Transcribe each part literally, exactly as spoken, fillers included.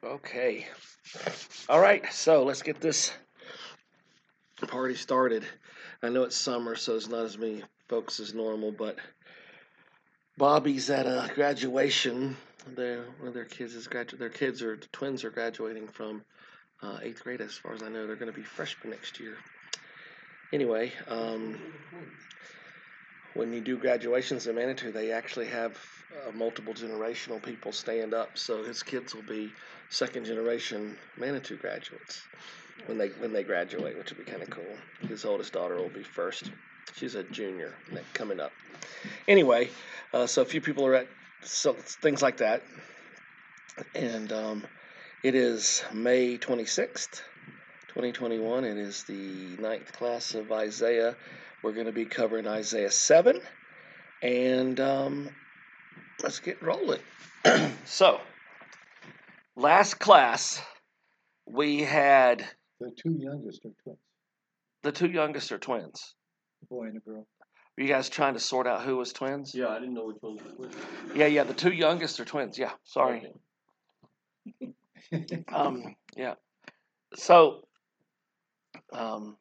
Okay. All right, so let's get this party started. I know it's summer, so it's not as many folks as normal, but Bobby's at a graduation. Their one of their kids is gradu- Their kids or twins are graduating from uh, eighth grade. As far as I know, they're going to be freshmen next year. Anyway, um, when you do graduations in Manitou, they actually have uh, multiple generational people stand up. So his kids will be second generation Manitou graduates when they when they graduate, which will be kind of cool. His oldest daughter will be first. She's a junior coming up. Anyway, uh, so a few people are at so things like that, and um, it is May twenty-sixth, twenty twenty-one. It is the ninth class of Isaiah. We're going to be covering Isaiah seven, and um, let's get rolling. So, last class we had The two youngest are twins, the two youngest are twins. a boy and a girl. Were you guys trying to sort out who was twins? Yeah, I didn't know which ones were twins. Yeah, yeah, the two youngest are twins. Yeah, sorry. Okay. Um, yeah. So, um,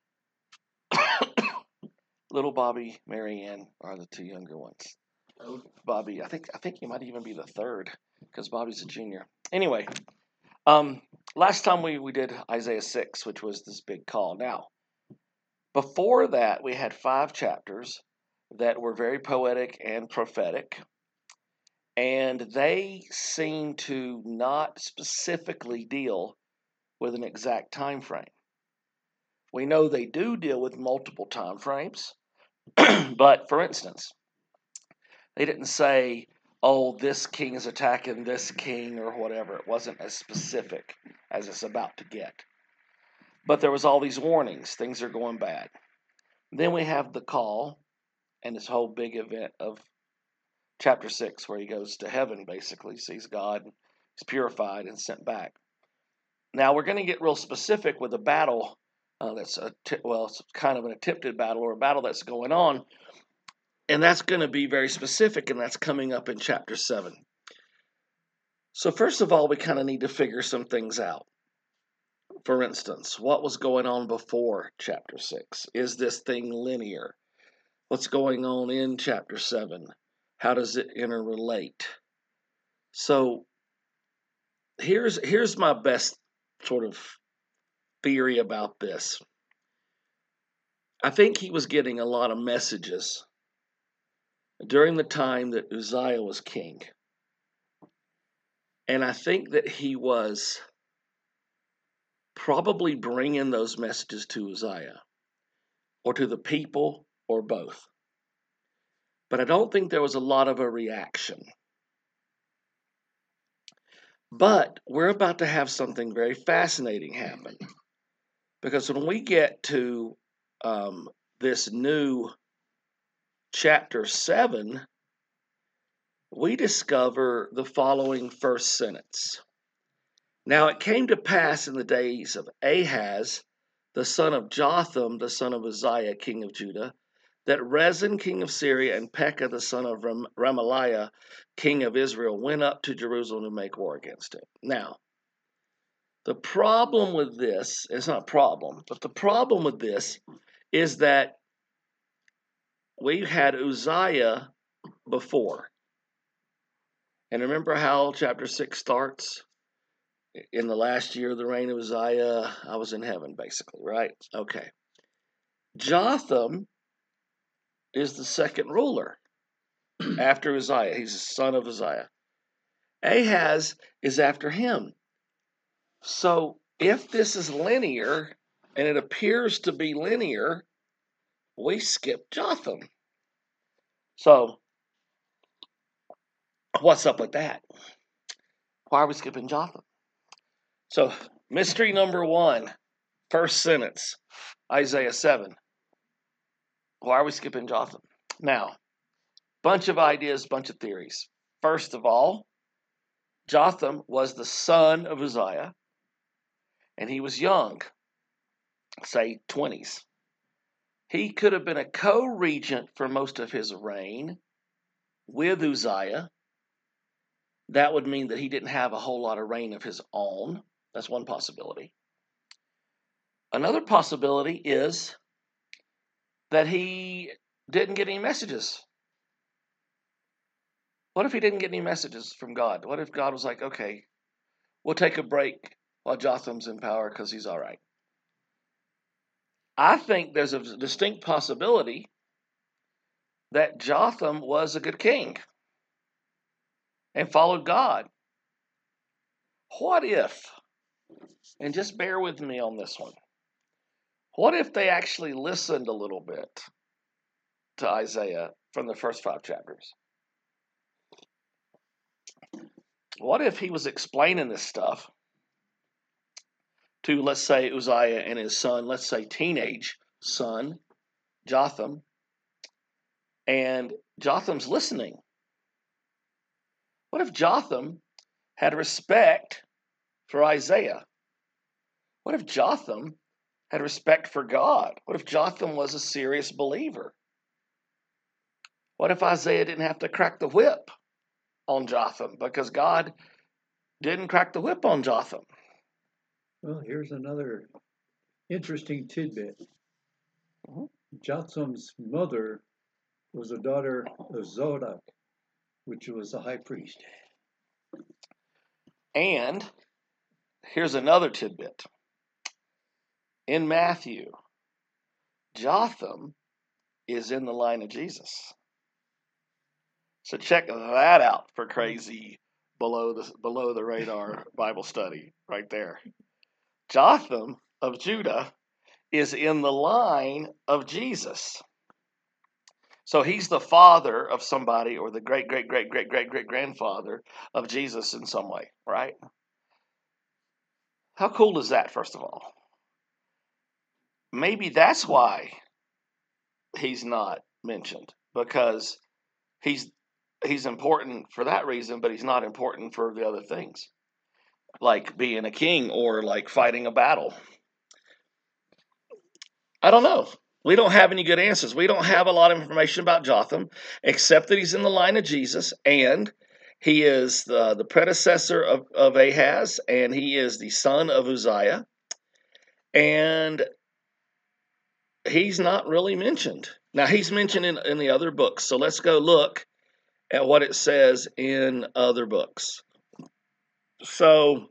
little Bobby, Marianne are the two younger ones. Okay. Bobby, I think I think he might even be the third because Bobby's a junior. Anyway, um, last time we, we did Isaiah six, which was this big call. Now, before that, we had five chapters that were very poetic and prophetic, and they seem to not specifically deal with an exact time frame. We know they do deal with multiple time frames, but for instance, they didn't say, oh, this king is attacking this king or whatever. It wasn't as specific as it's about to get. But there was all these warnings. Things are going bad. Then we have the call and this whole big event of chapter six where he goes to heaven, basically, sees God, is purified and sent back. Now we're going to get real specific with a battle uh, that's, a t- well, it's kind of an attempted battle or a battle that's going on. And that's going to be very specific, and that's coming up in chapter seven. So first of all, we kind of need to figure some things out. For instance, what was going on before chapter six? Is this thing linear? What's going on in chapter seven? How does it interrelate? So here's here's my best sort of theory about this. I think he was getting a lot of messages during the time that Uzziah was king. And I think that he was probably bringing those messages to Uzziah or to the people or both. But I don't think there was a lot of a reaction. But we're about to have something very fascinating happen. Because when we get to um, this new chapter seven, we discover the following first sentence. Now it came to pass in the days of Ahaz, the son of Jotham, the son of Uzziah, king of Judah, that Rezin, king of Syria, and Pekah, the son of Ram- Ramaliah, king of Israel, went up to Jerusalem to make war against it. Now, the problem with this, it's not a problem, but the problem with this is that we had Uzziah before. And remember how chapter six starts? In the last year of the reign of Uzziah, I was in heaven, basically, right? Okay. Jotham is the second ruler after Uzziah. He's the son of Uzziah. Ahaz is after him. So if this is linear, and it appears to be linear, we skip Jotham. So what's up with that? Why are we skipping Jotham? So mystery number one, first sentence, Isaiah seven. Why are we skipping Jotham? Now, bunch of ideas, bunch of theories. First of all, Jotham was the son of Uzziah, and he was young, say twenties. He could have been a co-regent for most of his reign with Uzziah, that would mean that he didn't have a whole lot of reign of his own. That's one possibility. Another possibility is that he didn't get any messages. What if he didn't get any messages from God? What if God was like, okay, we'll take a break while Jotham's in power because he's all right? I think there's a distinct possibility that Jotham was a good king and followed God. What if, and just bear with me on this one, what if they actually listened a little bit to Isaiah from the first five chapters? What if he was explaining this stuff to, let's say, Uzziah and his son, let's say teenage son, Jotham, and Jotham's listening? What if Jotham had respect for Isaiah? What if Jotham had respect for God? What if Jotham was a serious believer? What if Isaiah didn't have to crack the whip on Jotham because God didn't crack the whip on Jotham? Well, here's another interesting tidbit. Mhm. Jotham's mother was a daughter of Zadok, which was a high priest. And here's another tidbit. In Matthew, Jotham is in the line of Jesus. So check that out for crazy below the below the radar Bible study right there. Jotham of Judah is in the line of Jesus. So he's the father of somebody, or the great, great, great, great, great, great grandfather of Jesus in some way, right? How cool is that, first of all? Maybe that's why he's not mentioned, because he's he's important for that reason, but he's not important for the other things, like being a king or like fighting a battle. I don't know. We don't have any good answers. We don't have a lot of information about Jotham, except that he's in the line of Jesus, and he is the, the predecessor of, of Ahaz, and he is the son of Uzziah, and he's not really mentioned. Now, he's mentioned in, in the other books, so let's go look at what it says in other books. So,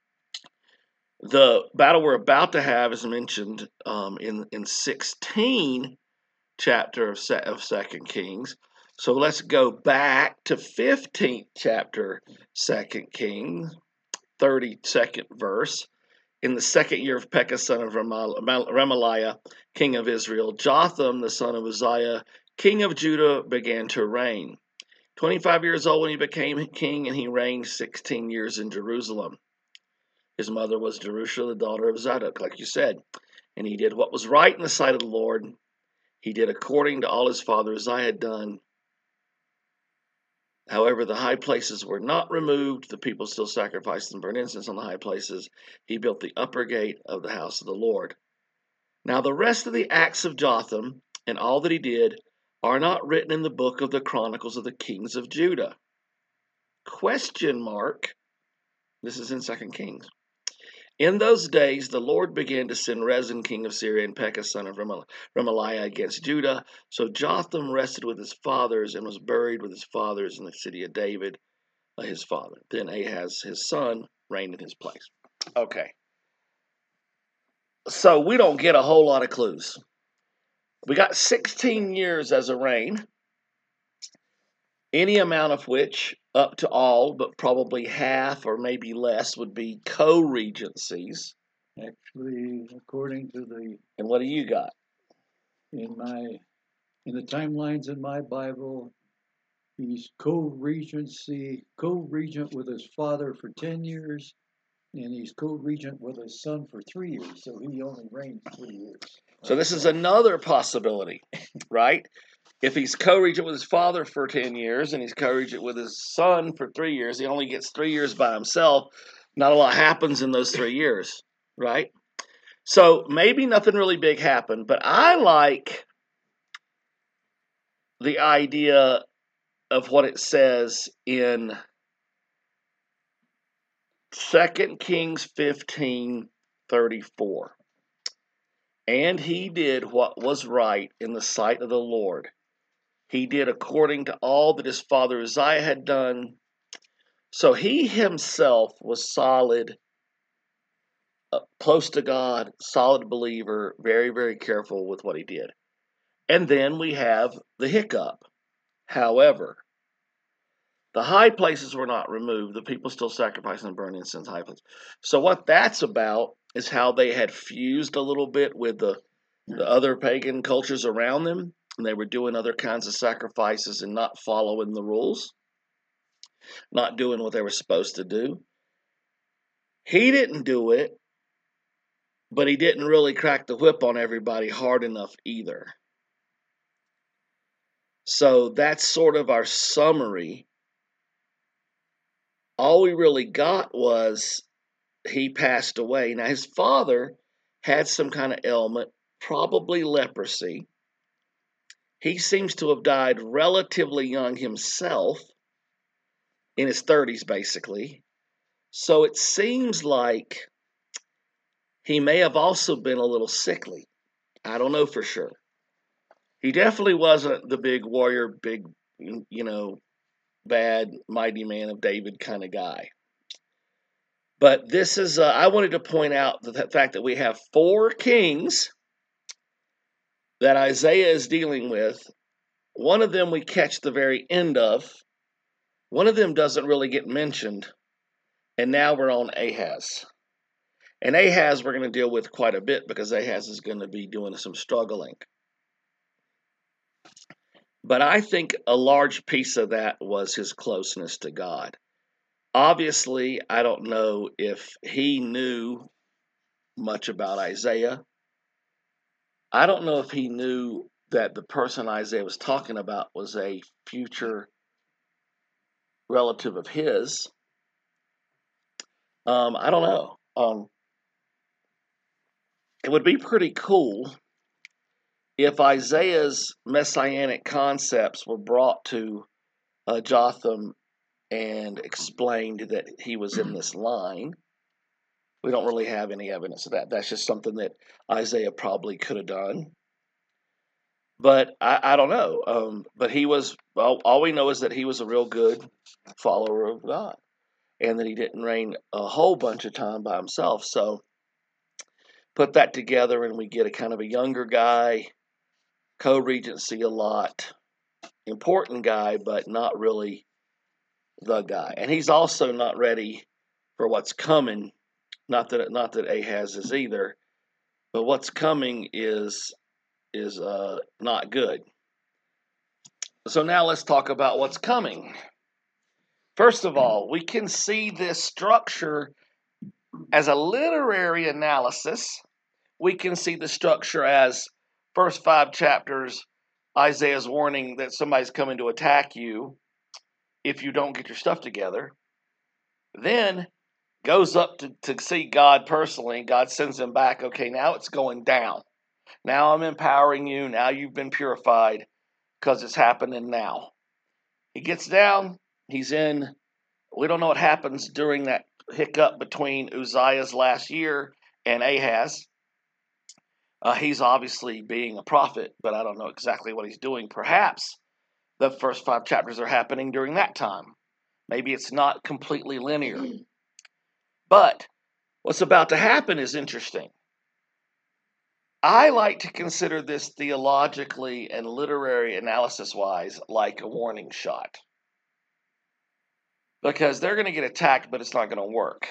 the battle we're about to have is mentioned um, in, in sixteen chapter of, of Second Kings. So let's go back to fifteenth chapter, Second Kings, thirty-second verse. In the second year of Pekah, son of Remaliah, king of Israel, Jotham, the son of Uzziah, king of Judah, began to reign. twenty-five years old when he became king, and he reigned sixteen years in Jerusalem. His mother was Jerusha, the daughter of Zadok, like you said. And he did what was right in the sight of the Lord. He did according to all his father Uzziah had done. However, the high places were not removed. The people still sacrificed and burned incense on the high places. He built the upper gate of the house of the Lord. Now the rest of the acts of Jotham and all that he did are not written in the book of the Chronicles of the Kings of Judah. Question mark. This is in Second Kings. In those days, the Lord began to send Rezin, king of Syria, and Pekah, son of Remaliah, against Judah. So Jotham rested with his fathers and was buried with his fathers in the city of David, his father. Then Ahaz, his son, reigned in his place. Okay. So we don't get a whole lot of clues. We got sixteen years as a reign, any amount of which, up to all, but probably half or maybe less, would be co-regencies. Actually, according to the And what do you got? in my in the timelines in my Bible, he's co-regency, co-regent with his father for ten years, and he's co-regent with his son for three years. So he only reigned three years. So this is another possibility, right? If he's co-regent with his father for ten years and he's co-regent with his son for three years, he only gets three years by himself. Not a lot happens in those three years, right? So maybe nothing really big happened, but I like the idea of what it says in Second Kings fifteen thirty-four. And he did what was right in the sight of the Lord. He did according to all that his father Uzziah had done. So he himself was solid, uh, close to God, solid believer, very, very careful with what he did. And then we have the hiccup. However, the high places were not removed. The people still sacrificed and burned incense in high places. So what that's about is how they had fused a little bit with the, the other pagan cultures around them. And they were doing other kinds of sacrifices and not following the rules, not doing what they were supposed to do. He didn't do it, but he didn't really crack the whip on everybody hard enough either. So that's sort of our summary. All we really got was he passed away. Now, his father had some kind of ailment, probably leprosy. He seems to have died relatively young himself, in his thirties, basically. So it seems like he may have also been a little sickly. I don't know for sure. He definitely wasn't the big warrior, big, you know, bad, mighty man of David kind of guy. But this is, uh, I wanted to point out the, the fact that we have four kings that Isaiah is dealing with. One of them we catch the very end of. One of them doesn't really get mentioned. And now we're on Ahaz. And Ahaz we're going to deal with quite a bit because Ahaz is going to be doing some struggling. But I think a large piece of that was his closeness to God. Obviously, I don't know if he knew much about Isaiah. I don't know if he knew that the person Isaiah was talking about was a future relative of his. Um, I don't know. Um, it would be pretty cool if Isaiah's messianic concepts were brought to uh, Jotham and explained that he was in this line. We don't really have any evidence of that. That's just something that Isaiah probably could have done. But I, I don't know. Um, but he was, well, all we know is that he was a real good follower of God and that he didn't reign a whole bunch of time by himself. So put that together and we get a kind of a younger guy, co-regency a lot, important guy, but not really the guy. And he's also not ready for what's coming. Not that not that Ahaz is either, but what's coming is is uh, not good. So now let's talk about what's coming. First of all, we can see this structure as a literary analysis. We can see the structure as first five chapters, Isaiah's warning that somebody's coming to attack you if you don't get your stuff together. Then goes up to, to see God personally. God sends him back. Okay, now it's going down. Now I'm empowering you. Now you've been purified because it's happening now. He gets down. He's in. We don't know what happens during that hiccup between Uzziah's last year and Ahaz. Uh, he's obviously being a prophet, but I don't know exactly what he's doing. Perhaps the first five chapters are happening during that time. Maybe it's not completely linear. But what's about to happen is interesting. I like to consider this theologically and literary analysis-wise like a warning shot. Because they're going to get attacked, but it's not going to work.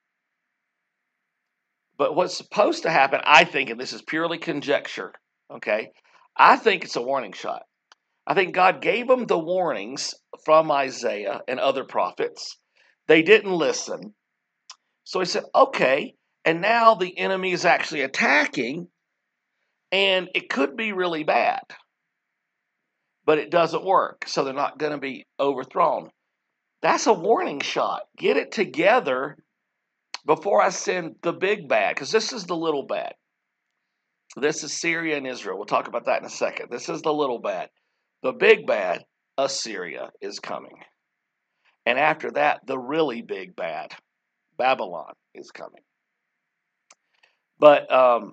But what's supposed to happen, I think, and this is purely conjecture, okay? I think it's a warning shot. I think God gave them the warnings from Isaiah and other prophets. They didn't listen. So he said, okay, and now the enemy is actually attacking, and it could be really bad. But it doesn't work, so they're not going to be overthrown. That's a warning shot. Get it together before I send the big bad, because this is the little bad. This is Syria and Israel. We'll talk about that in a second. This is the little bad. The big bad, Assyria, is coming. And after that, the really big bad, Babylon is coming. But um,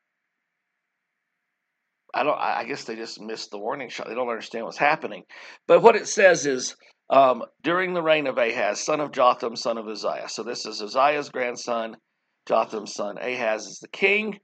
I don't. I guess they just missed the warning shot. They don't understand what's happening. But what it says is um, during the reign of Ahaz, son of Jotham, son of Uzziah. So this is Uzziah's grandson, Jotham's son. Ahaz is the king.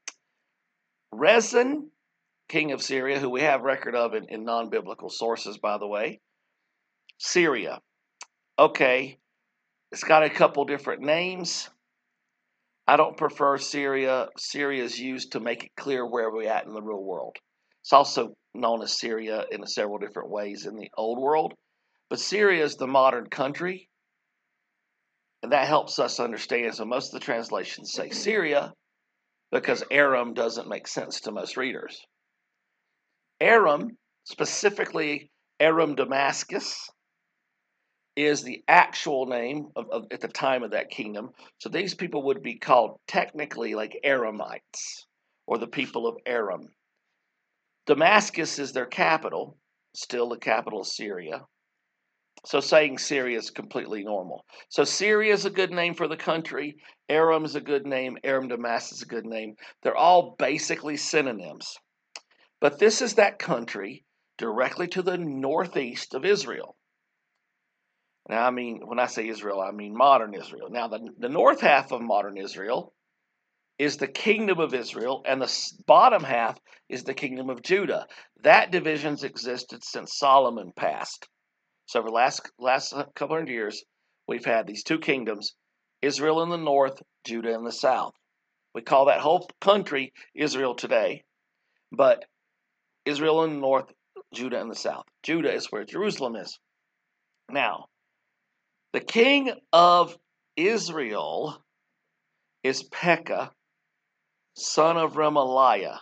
Rezin, king of Syria, who we have record of in, in non-biblical sources, by the way. Syria. Okay, it's got a couple different names. I don't prefer Syria. Syria is used to make it clear where we're at in the real world. It's also known as Syria in several different ways in the old world. But Syria is the modern country, and that helps us understand. So most of the translations say Syria because Aram doesn't make sense to most readers. Aram, specifically Aram Damascus, is the actual name of, of at the time of that kingdom. So these people would be called technically like Aramites, or the people of Aram. Damascus is their capital, still the capital of Syria. So saying Syria is completely normal. So Syria is a good name for the country. Aram is a good name. Aram Damascus is a good name. They're all basically synonyms. But this is that country directly to the northeast of Israel. Now, I mean, when I say Israel, I mean modern Israel. Now, the, the north half of modern Israel is the kingdom of Israel, and the bottom half is the kingdom of Judah. That division's existed since Solomon passed. So for the last, last couple hundred years, we've had these two kingdoms, Israel in the north, Judah in the south. We call that whole country Israel today, but Israel in the north, Judah in the south. Judah is where Jerusalem is. Now, the king of Israel is Pekah, son of Remaliah.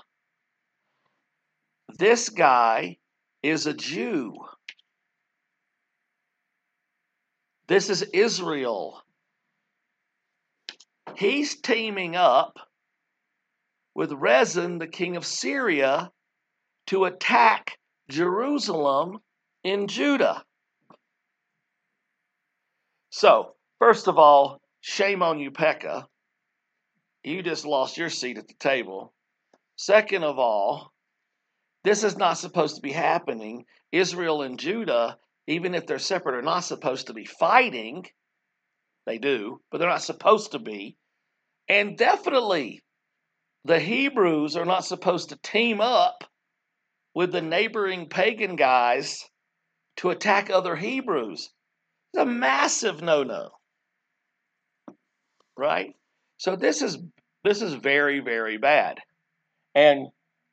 This guy is a Jew. This is Israel. He's teaming up with Rezin, the king of Syria, to attack Jerusalem in Judah. So, first of all, shame on you, Pekah. You just lost your seat at the table. Second of all, this is not supposed to be happening. Israel and Judah, even if they're separate, are not supposed to be fighting. They do, but they're not supposed to be. And definitely, the Hebrews are not supposed to team up with the neighboring pagan guys to attack other Hebrews. It's a massive no-no. Right? So this is this is very, very bad. And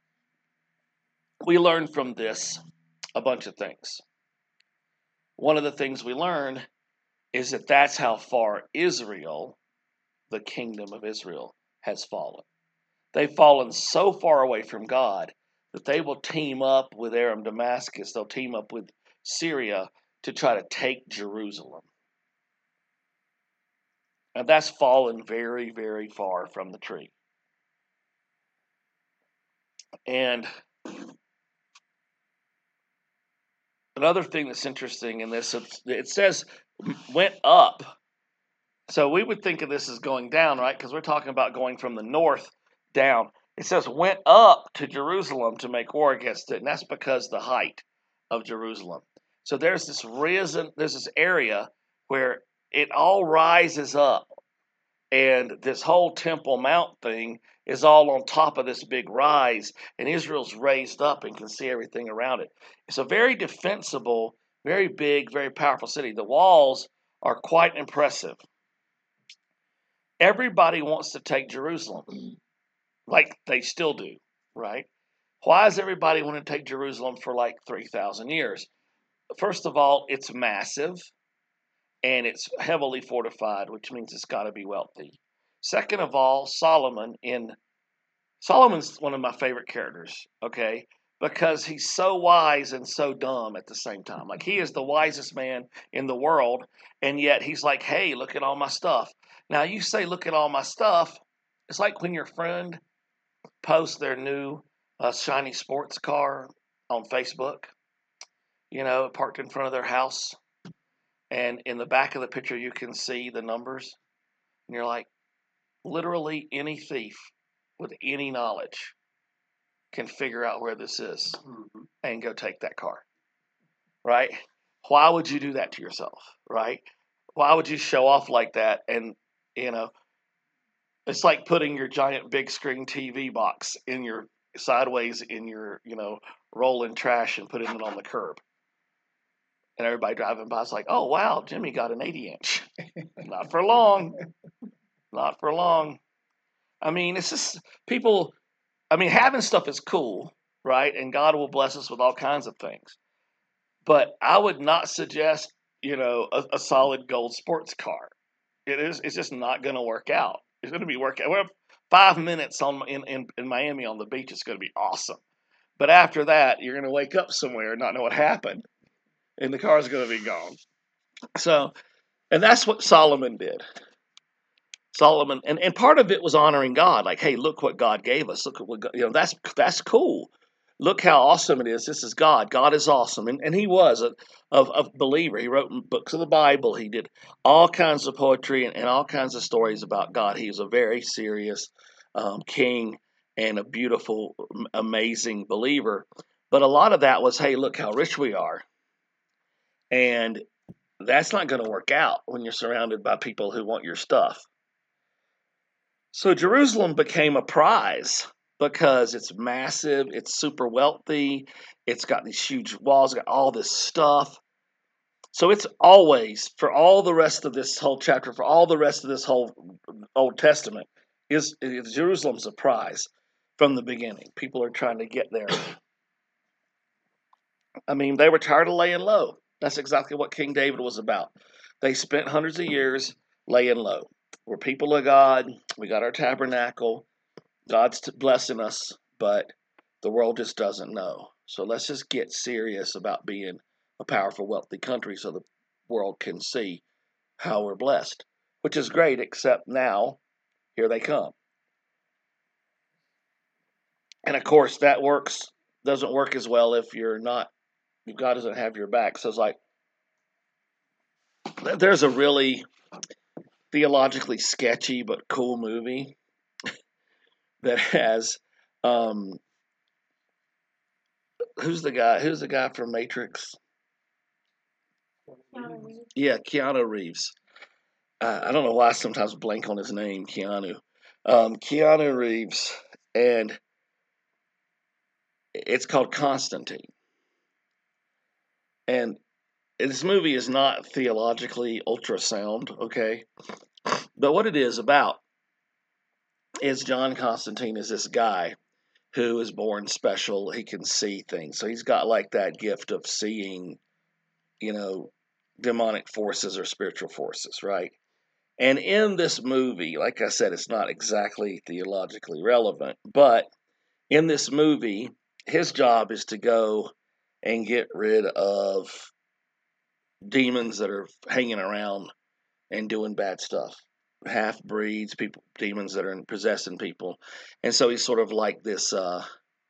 we learn from this a bunch of things. One of the things we learn is that that's how far Israel, the kingdom of Israel, has fallen. They've fallen so far away from God that they will team up with Aram Damascus. They'll team up with Syria to try to take Jerusalem. And that's fallen very, very far from the tree. And another thing that's interesting in this, it says went up. So we would think of this as going down, right? Because we're talking about going from the north down. It says went up to Jerusalem to make war against it. And that's because the height of Jerusalem. So there's this reason, there's this area where it all rises up. And this whole Temple Mount thing is all on top of this big rise. And Israel's raised up and can see everything around it. It's a very defensible, very big, very powerful city. The walls are quite impressive. Everybody wants to take Jerusalem, like they still do, right? Why does everybody want to take Jerusalem for like three thousand years? First of all, it's massive. And it's heavily fortified, which means it's got to be wealthy. Second of all, Solomon in Solomon's one of my favorite characters, okay? Because he's so wise and so dumb at the same time. Like he is the wisest man in the world, and yet he's like, hey, look at all my stuff. Now you say, look at all my stuff. It's like when your friend posts their new uh, shiny sports car on Facebook, you know, parked in front of their house. And in the back of the picture, you can see the numbers. And you're like, literally any thief with any knowledge can figure out where this is Mhm. and go take that car, right? Why would you do that to yourself, right? Why would you show off like that? And, you know, it's like putting your giant big screen T V box in your sideways in your, you know, rolling trash and putting it on the curb. And everybody driving by is like, oh, wow, Jimmy got an eighty inch. Not for long. Not for long. I mean, it's just people, I mean, having stuff is cool, right? And God will bless us with all kinds of things. But I would not suggest, you know, a, a solid gold sports car. It is, it's just not going to work out. It's going to be working. We're five minutes on in, in, in Miami on the beach. It's going to be awesome. But after that, you're going to wake up somewhere and not know what happened. And the car's going to be gone. So, and that's what Solomon did. Solomon, and, and part of it was honoring God. Like, hey, look what God gave us. Look at what God, you know. That's that's cool. Look how awesome it is. This is God. God is awesome, and and he was a of a believer. He wrote books of the Bible. He did all kinds of poetry and, and all kinds of stories about God. He was a very serious um, king and a beautiful, amazing believer. But a lot of that was, hey, look how rich we are, and that's not going to work out when you're surrounded by people who want your stuff. So Jerusalem became a prize because it's massive, it's super wealthy, it's got these huge walls, got all this stuff. So it's always, for all the rest of this whole chapter, for all the rest of this whole Old Testament, is, is Jerusalem's a prize from the beginning. People are trying to get there. I mean, they were tired of laying low. That's exactly what King David was about. They spent hundreds of years laying low. We're people of God. We got our tabernacle. God's blessing us, but the world just doesn't know. So let's just get serious about being a powerful, wealthy country so the world can see how we're blessed, which is great, except now, here they come. And of course, that works doesn't work as well if you're not, if God doesn't have your back. So it's like, there's a really theologically sketchy but cool movie that has um, who's the guy? Who's the guy from Matrix? Keanu Reeves. Yeah, Keanu Reeves. Uh, I don't know why I sometimes blank on his name, Keanu. Um, Keanu Reeves, and it's called Constantine. And this movie is not theologically ultrasound, okay? But what it is about is John Constantine is this guy who is born special. He can see things. So he's got like that gift of seeing, you know, demonic forces or spiritual forces, right? And in this movie, like I said, it's not exactly theologically relevant, but in this movie, his job is to go and get rid of demons that are hanging around and doing bad stuff. Half breeds, people, demons that are possessing people. And so he's sort of like this, uh,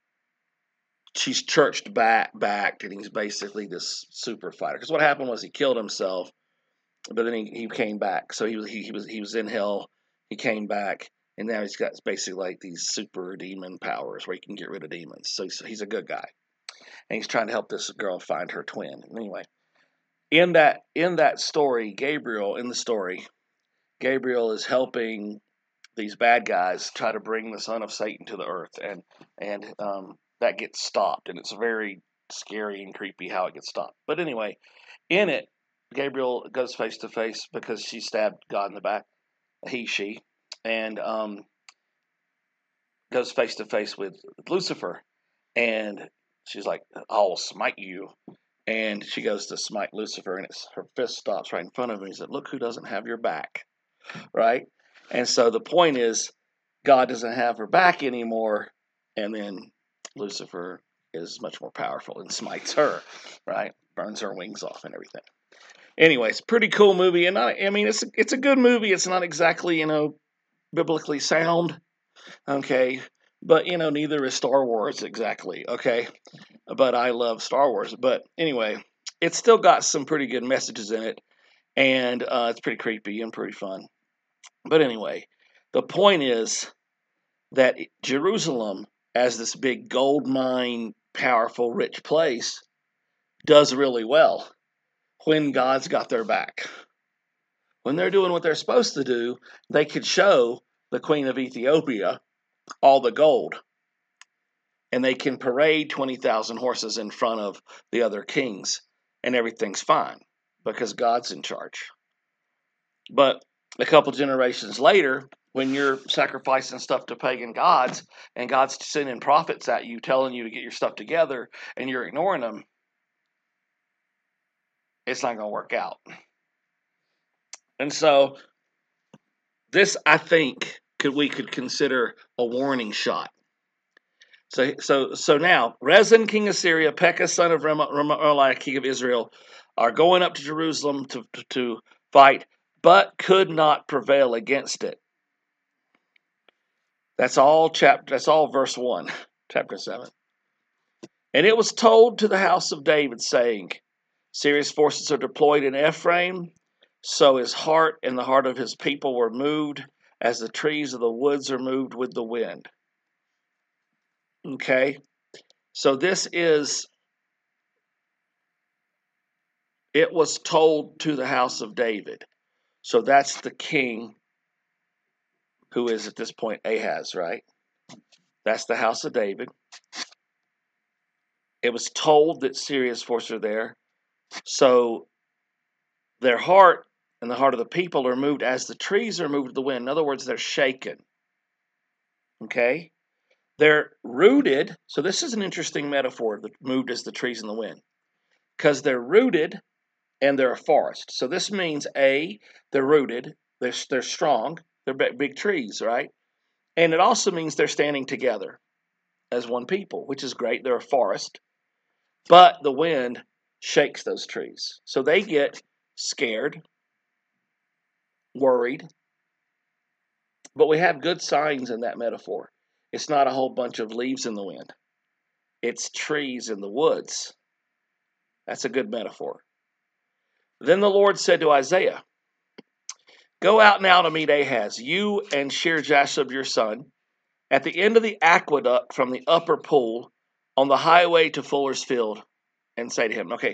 she's churched back, back, and he's basically this super fighter. Because what happened was he killed himself, but then he, he came back. So he was he, he was he was in hell. He came back, and now he's got basically like these super demon powers where he can get rid of demons. So he's, he's a good guy, and he's trying to help this girl find her twin. Anyway, in that in that story, Gabriel in the story, Gabriel is helping these bad guys try to bring the son of Satan to the earth, and and um, that gets stopped, and it's very scary and creepy how it gets stopped. But anyway, in it, Gabriel goes face to face because she stabbed God in the back, he, she, and um, goes face to face with Lucifer, and she's like, "I'll smite you." And she goes to smite Lucifer, and it's, her fist stops right in front of him. He said, "Look who doesn't have your back," right? And so the point is, God doesn't have her back anymore, and then Lucifer is much more powerful and smites her, right? Burns her wings off and everything. Anyways, pretty cool movie, and I, I mean, it's it's a good movie. It's not exactly, you know, biblically sound, okay, but you know, neither is Star Wars exactly, okay. But I love Star Wars. But anyway, it's still got some pretty good messages in it, and uh, it's pretty creepy and pretty fun. But anyway, the point is that Jerusalem, as this big gold mine, powerful, rich place, does really well when God's got their back. When they're doing what they're supposed to do, they could show the Queen of Ethiopia all the gold. And they can parade twenty thousand horses in front of the other kings, and everything's fine because God's in charge. But a couple generations later, when you're sacrificing stuff to pagan gods and God's sending prophets at you telling you to get your stuff together and you're ignoring them, it's not going to work out. And so this, I think, could we could consider a warning shot. So, so, so now, Rezin, king of Syria, Pekah, son of Remaliah, king of Israel, are going up to Jerusalem to, to, to fight, but could not prevail against it. That's all chapter. That's all verse one, chapter seven. And it was told to the house of David, saying, Syria's forces are deployed in Ephraim, so his heart and the heart of his people were moved, as the trees of the woods are moved with the wind. Okay, so this is, it was told to the house of David. So that's the king who is at this point Ahaz, right? That's the house of David. It was told that Syria's forces are there. So their heart and the heart of the people are moved as the trees are moved with the wind. In other words, they're shaken. Okay? They're rooted. So this is an interesting metaphor, that moved as the trees in the wind. Because they're rooted and they're a forest. So this means, A, they're rooted, they're, they're strong, they're big trees, right? And it also means they're standing together as one people, which is great. They're a forest. But the wind shakes those trees. So they get scared, worried. But we have good signs in that metaphor. It's not a whole bunch of leaves in the wind. It's trees in the woods. That's a good metaphor. Then the Lord said to Isaiah, Go out now to meet Ahaz, you and Shear-Jashub your son, at the end of the aqueduct from the upper pool on the highway to Fuller's Field, and say to him, okay,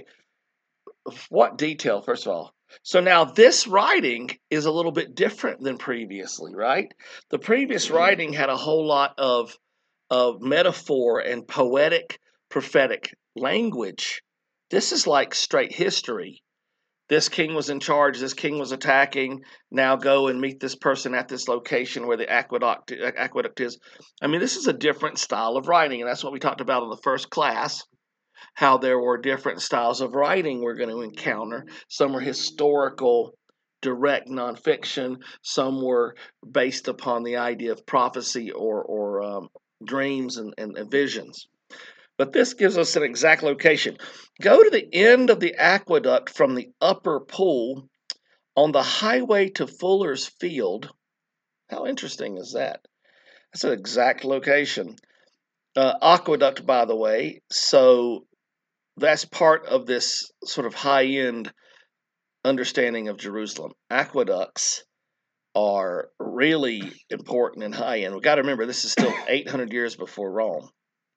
what detail, first of all. So now this writing is a little bit different than previously, right? The previous writing had a whole lot of, of metaphor and poetic, prophetic language. This is like straight history. This king was in charge. This king was attacking. Now go and meet this person at this location where the aqueduct, aqueduct is. I mean, this is a different style of writing, and that's what we talked about in the first class, how there were different styles of writing we're going to encounter. Some were historical, direct nonfiction. Some were based upon the idea of prophecy or, or um, dreams and, and, and visions. But this gives us an exact location. Go to the end of the aqueduct from the upper pool on the highway to Fuller's Field. How interesting is that? That's an exact location. Uh, aqueduct, by the way, so that's part of this sort of high-end understanding of Jerusalem. Aqueducts are really important and high-end. We've got to remember, this is still eight hundred years before Rome.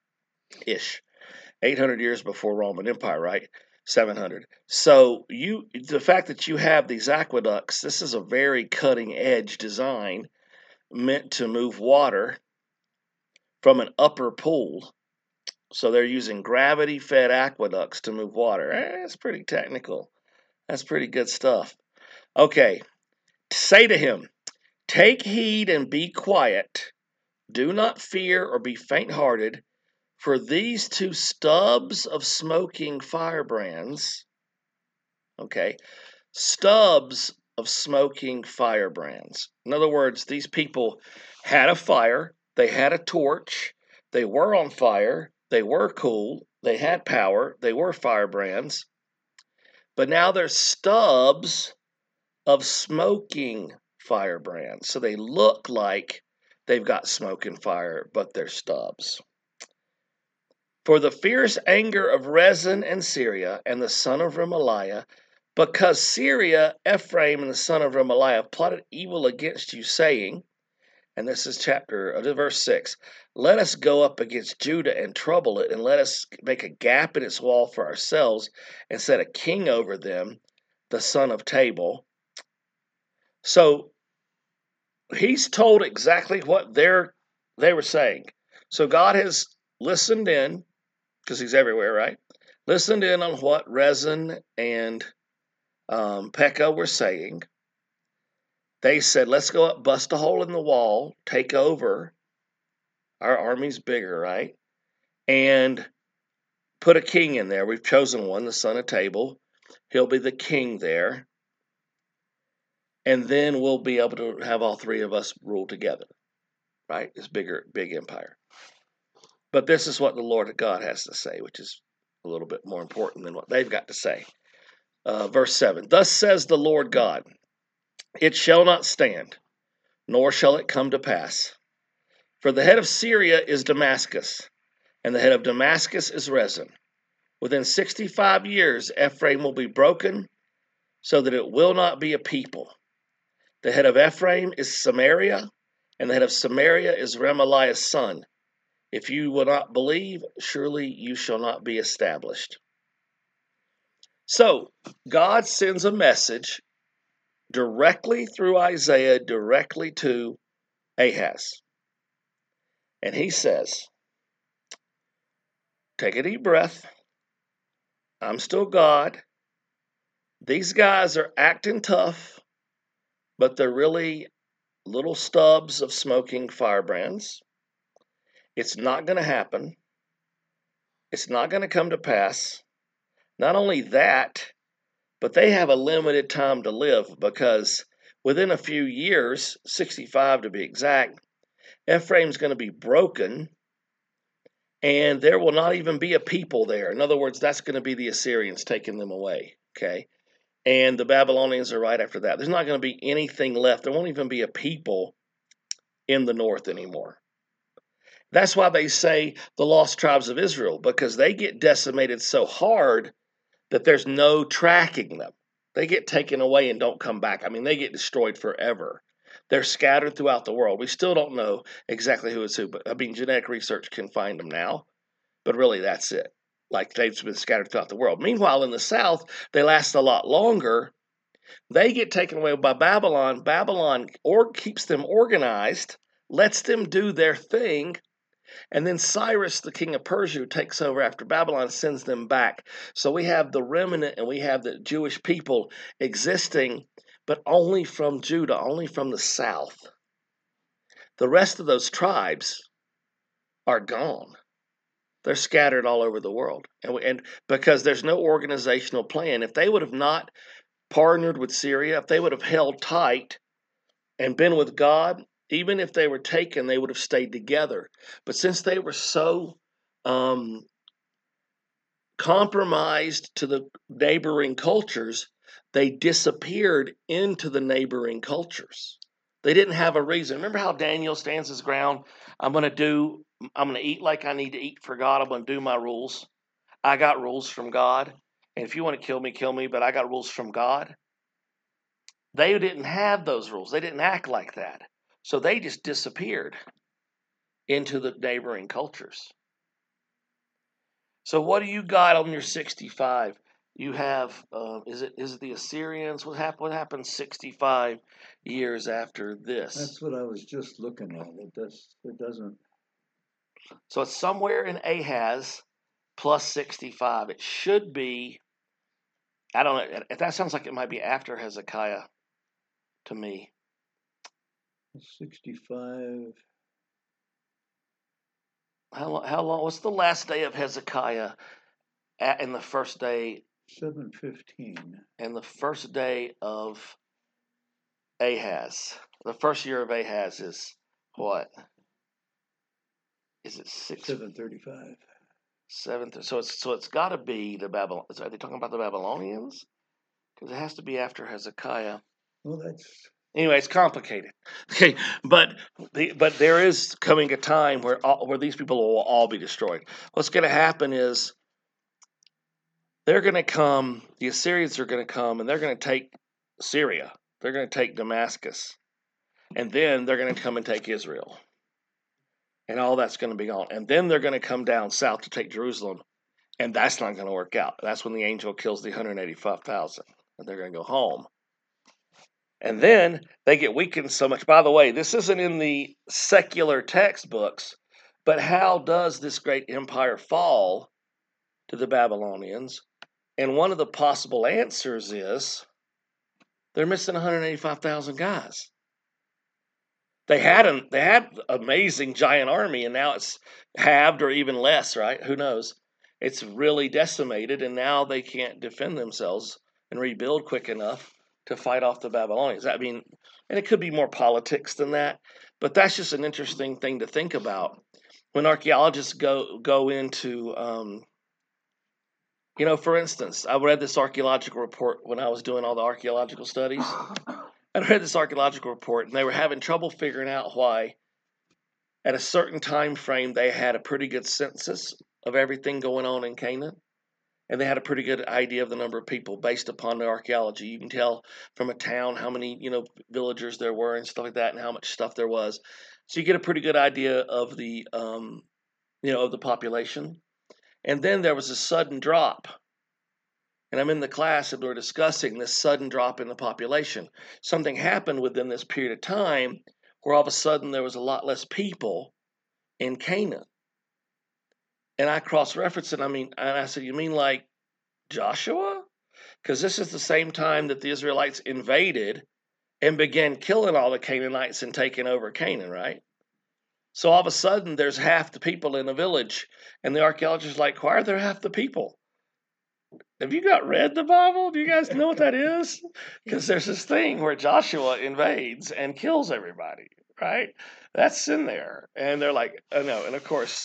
Ish, eight hundred years before Roman Empire, right? seven hundred. So you, the fact that you have these aqueducts, this is a very cutting edge design meant to move water from an upper pool. So they're using gravity fed aqueducts to move water. Eh, that's pretty technical. That's pretty good stuff. Okay, say to him, take heed and be quiet. Do not fear or be faint-hearted. For these two stubs of smoking firebrands, okay, stubs of smoking firebrands. In other words, these people had a fire, they had a torch, they were on fire, they were cool, they had power, they were firebrands, but now they're stubs of smoking firebrands. So they look like they've got smoke and fire, but they're stubs. For the fierce anger of Rezin and Syria and the son of Remaliah Because Syria, Ephraim, and the son of Remaliah plotted evil against you, saying, and this is chapter, uh, verse six, let us go up against Judah and trouble it, and let us make a gap in its wall for ourselves, and set a king over them, the son of Tabal. So he's told exactly what they're they were saying. So God has listened in, because he's everywhere, right? Listened in on what Rezin and um, Pekah were saying. They said, let's go up, bust a hole in the wall, take over. Our army's bigger, right? And put a king in there. We've chosen one, the son of Tabal. He'll be the king there. And then we'll be able to have all three of us rule together, right? This bigger, big empire. But this is what the Lord God has to say, which is a little bit more important than what they've got to say. Uh, verse seven, thus says the Lord God, it shall not stand, nor shall it come to pass. For the head of Syria is Damascus, and the head of Damascus is Rezin. Within sixty-five years, Ephraim will be broken, so that it will not be a people. The head of Ephraim is Samaria, and the head of Samaria is Remaliah's son. If you will not believe, surely you shall not be established. So, God sends a message directly through Isaiah, directly to Ahaz. And he says, take a deep breath. I'm still God. These guys are acting tough, but they're really little stubs of smoking firebrands. It's not going to happen. It's not going to come to pass. Not only that, but they have a limited time to live, because within a few years, sixty-five to be exact, Ephraim's going to be broken, and there will not even be a people there. In other words, that's going to be the Assyrians taking them away, okay? And the Babylonians are right after that. There's not going to be anything left. There won't even be a people in the north anymore. That's why they say the lost tribes of Israel, because they get decimated so hard that there's no tracking them. They get taken away and don't come back. I mean, they get destroyed forever. They're scattered throughout the world. We still don't know exactly who is who, but I mean, genetic research can find them now. But really, that's it. Like, they've been scattered throughout the world. Meanwhile, in the south, they last a lot longer. They get taken away by Babylon. Babylon or keeps them organized, lets them do their thing, and then Cyrus, the king of Persia, takes over after Babylon, sends them back. So we have the remnant and we have the Jewish people existing, but only from Judah, only from the south. The rest of those tribes are gone. They're scattered all over the world. And, we, and because there's no organizational plan, if they would have not partnered with Syria, if they would have held tight and been with God, even if they were taken, they would have stayed together. But since they were so um, compromised to the neighboring cultures, they disappeared into the neighboring cultures. They didn't have a reason. Remember how Daniel stands his ground? I'm going to do, I'm going to eat like I need to eat for God. I'm going to do my rules. I got rules from God. And if you want to kill me, kill me, but I got rules from God. They didn't have those rules. They didn't act like that. So they just disappeared into the neighboring cultures. So what do you got on your sixty-five? You have, uh, is it is it the Assyrians? What happened? What happened sixty-five years after this? That's what I was just looking at. It does. It doesn't. So it's somewhere in Ahaz plus sixty-five. It should be. I don't know. That sounds like it might be after Hezekiah to me. sixty-five. How long? How long? What's the last day of Hezekiah? At, and the first day. seven fifteen. And the first day of Ahaz. The first year of Ahaz is what? Is it six? seven thirty-five. Seventh. So it's so it's got to be the Babylon. Are they talking about the Babylonians? Because it has to be after Hezekiah. Well, that's. Anyway, it's complicated. Okay, but the, but there is coming a time where all, where these people will all be destroyed. What's going to happen is they're going to come, the Assyrians are going to come, and they're going to take Syria. They're going to take Damascus. And then they're going to come and take Israel. And all that's going to be gone. And then they're going to come down south to take Jerusalem. And that's not going to work out. That's when the angel kills the one hundred eighty-five thousand. And they're going to go home. And then they get weakened so much. By the way, this isn't in the secular textbooks, but how does this great empire fall to the Babylonians? And one of the possible answers is they're missing one hundred eighty-five thousand guys. They had an they had an amazing giant army, and now it's halved or even less, right? Who knows? It's really decimated, and now they can't defend themselves and rebuild quick enough to fight off the Babylonians. I mean, and it could be more politics than that, but that's just an interesting thing to think about. When archaeologists go go into, um, you know, for instance, I read this archaeological report when I was doing all the archaeological studies. I read this archaeological report, and they were having trouble figuring out why, at a certain time frame, they had a pretty good census of everything going on in Canaan, and they had a pretty good idea of the number of people based upon the archaeology. You can tell from a town how many, you know, villagers there were and stuff like that, and how much stuff there was. So you get a pretty good idea of the, um, you know, of the population. And then there was a sudden drop. And I'm in the class and we're discussing this sudden drop in the population. Something happened within this period of time where all of a sudden there was a lot less people in Canaan. And I cross-referenced it. I mean, and I said, you mean like Joshua? Because this is the same time that the Israelites invaded and began killing all the Canaanites and taking over Canaan, right? So all of a sudden there's half the people in the village. And the archaeologists are like, why are there half the people? Have you got read the Bible? Do you guys know what that is? Because there's this thing where Joshua invades and kills everybody, right? That's in there. And they're like, oh no. And of course,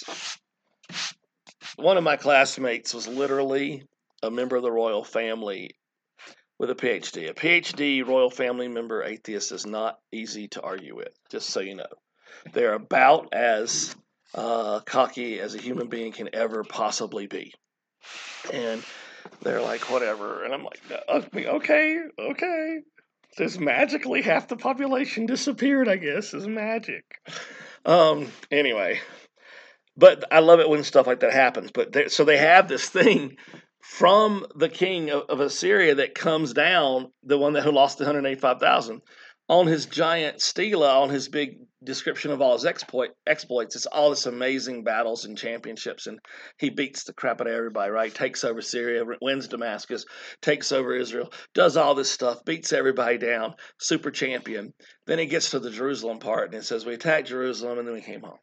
one of my classmates was literally a member of the royal family with a P H D. A P H D royal family member atheist is not easy to argue with, just so you know. They're about as uh, cocky as a human being can ever possibly be. And they're like, whatever. And I'm like, okay, okay. Just magically half the population disappeared, I guess, is magic. Um, anyway. But I love it when stuff like that happens. But they, so they have this thing from the king of, of Assyria that comes down, the one that who lost one hundred eighty-five thousand, on his giant stela, on his big description of all his exploit, exploits. It's all this amazing battles and championships, and he beats the crap out of everybody, right? Takes over Syria, wins Damascus, takes over Israel, does all this stuff, beats everybody down, super champion. Then he gets to the Jerusalem part, and it says, we attacked Jerusalem, and then we came home.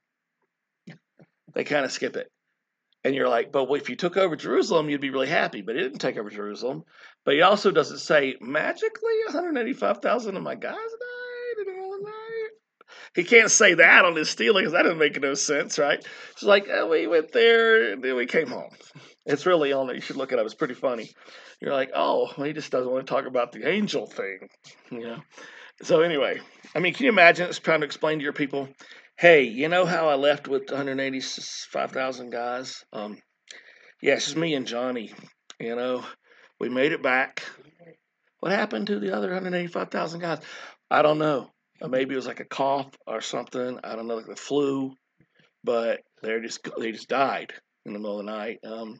They kind of skip it. And you're like, but if you took over Jerusalem, you'd be really happy. But he didn't take over Jerusalem. But he also doesn't say, magically, one hundred eighty-five thousand of my guys died in one night. He can't say that on his stealing because that doesn't make no sense, right? It's like, oh, we went there and then we came home. It's really on there. You should look it up. It's pretty funny. You're like, oh, well, he just doesn't want to talk about the angel thing. You know? So anyway, I mean, can you imagine it's trying to explain to your people, hey, you know how I left with one hundred eighty-five thousand guys? Um, yeah, it's just me and Johnny. You know, we made it back. What happened to the other one hundred eighty-five thousand guys? I don't know. Or maybe it was like a cough or something. I don't know, like the flu. But they just they just died in the middle of the night. Um,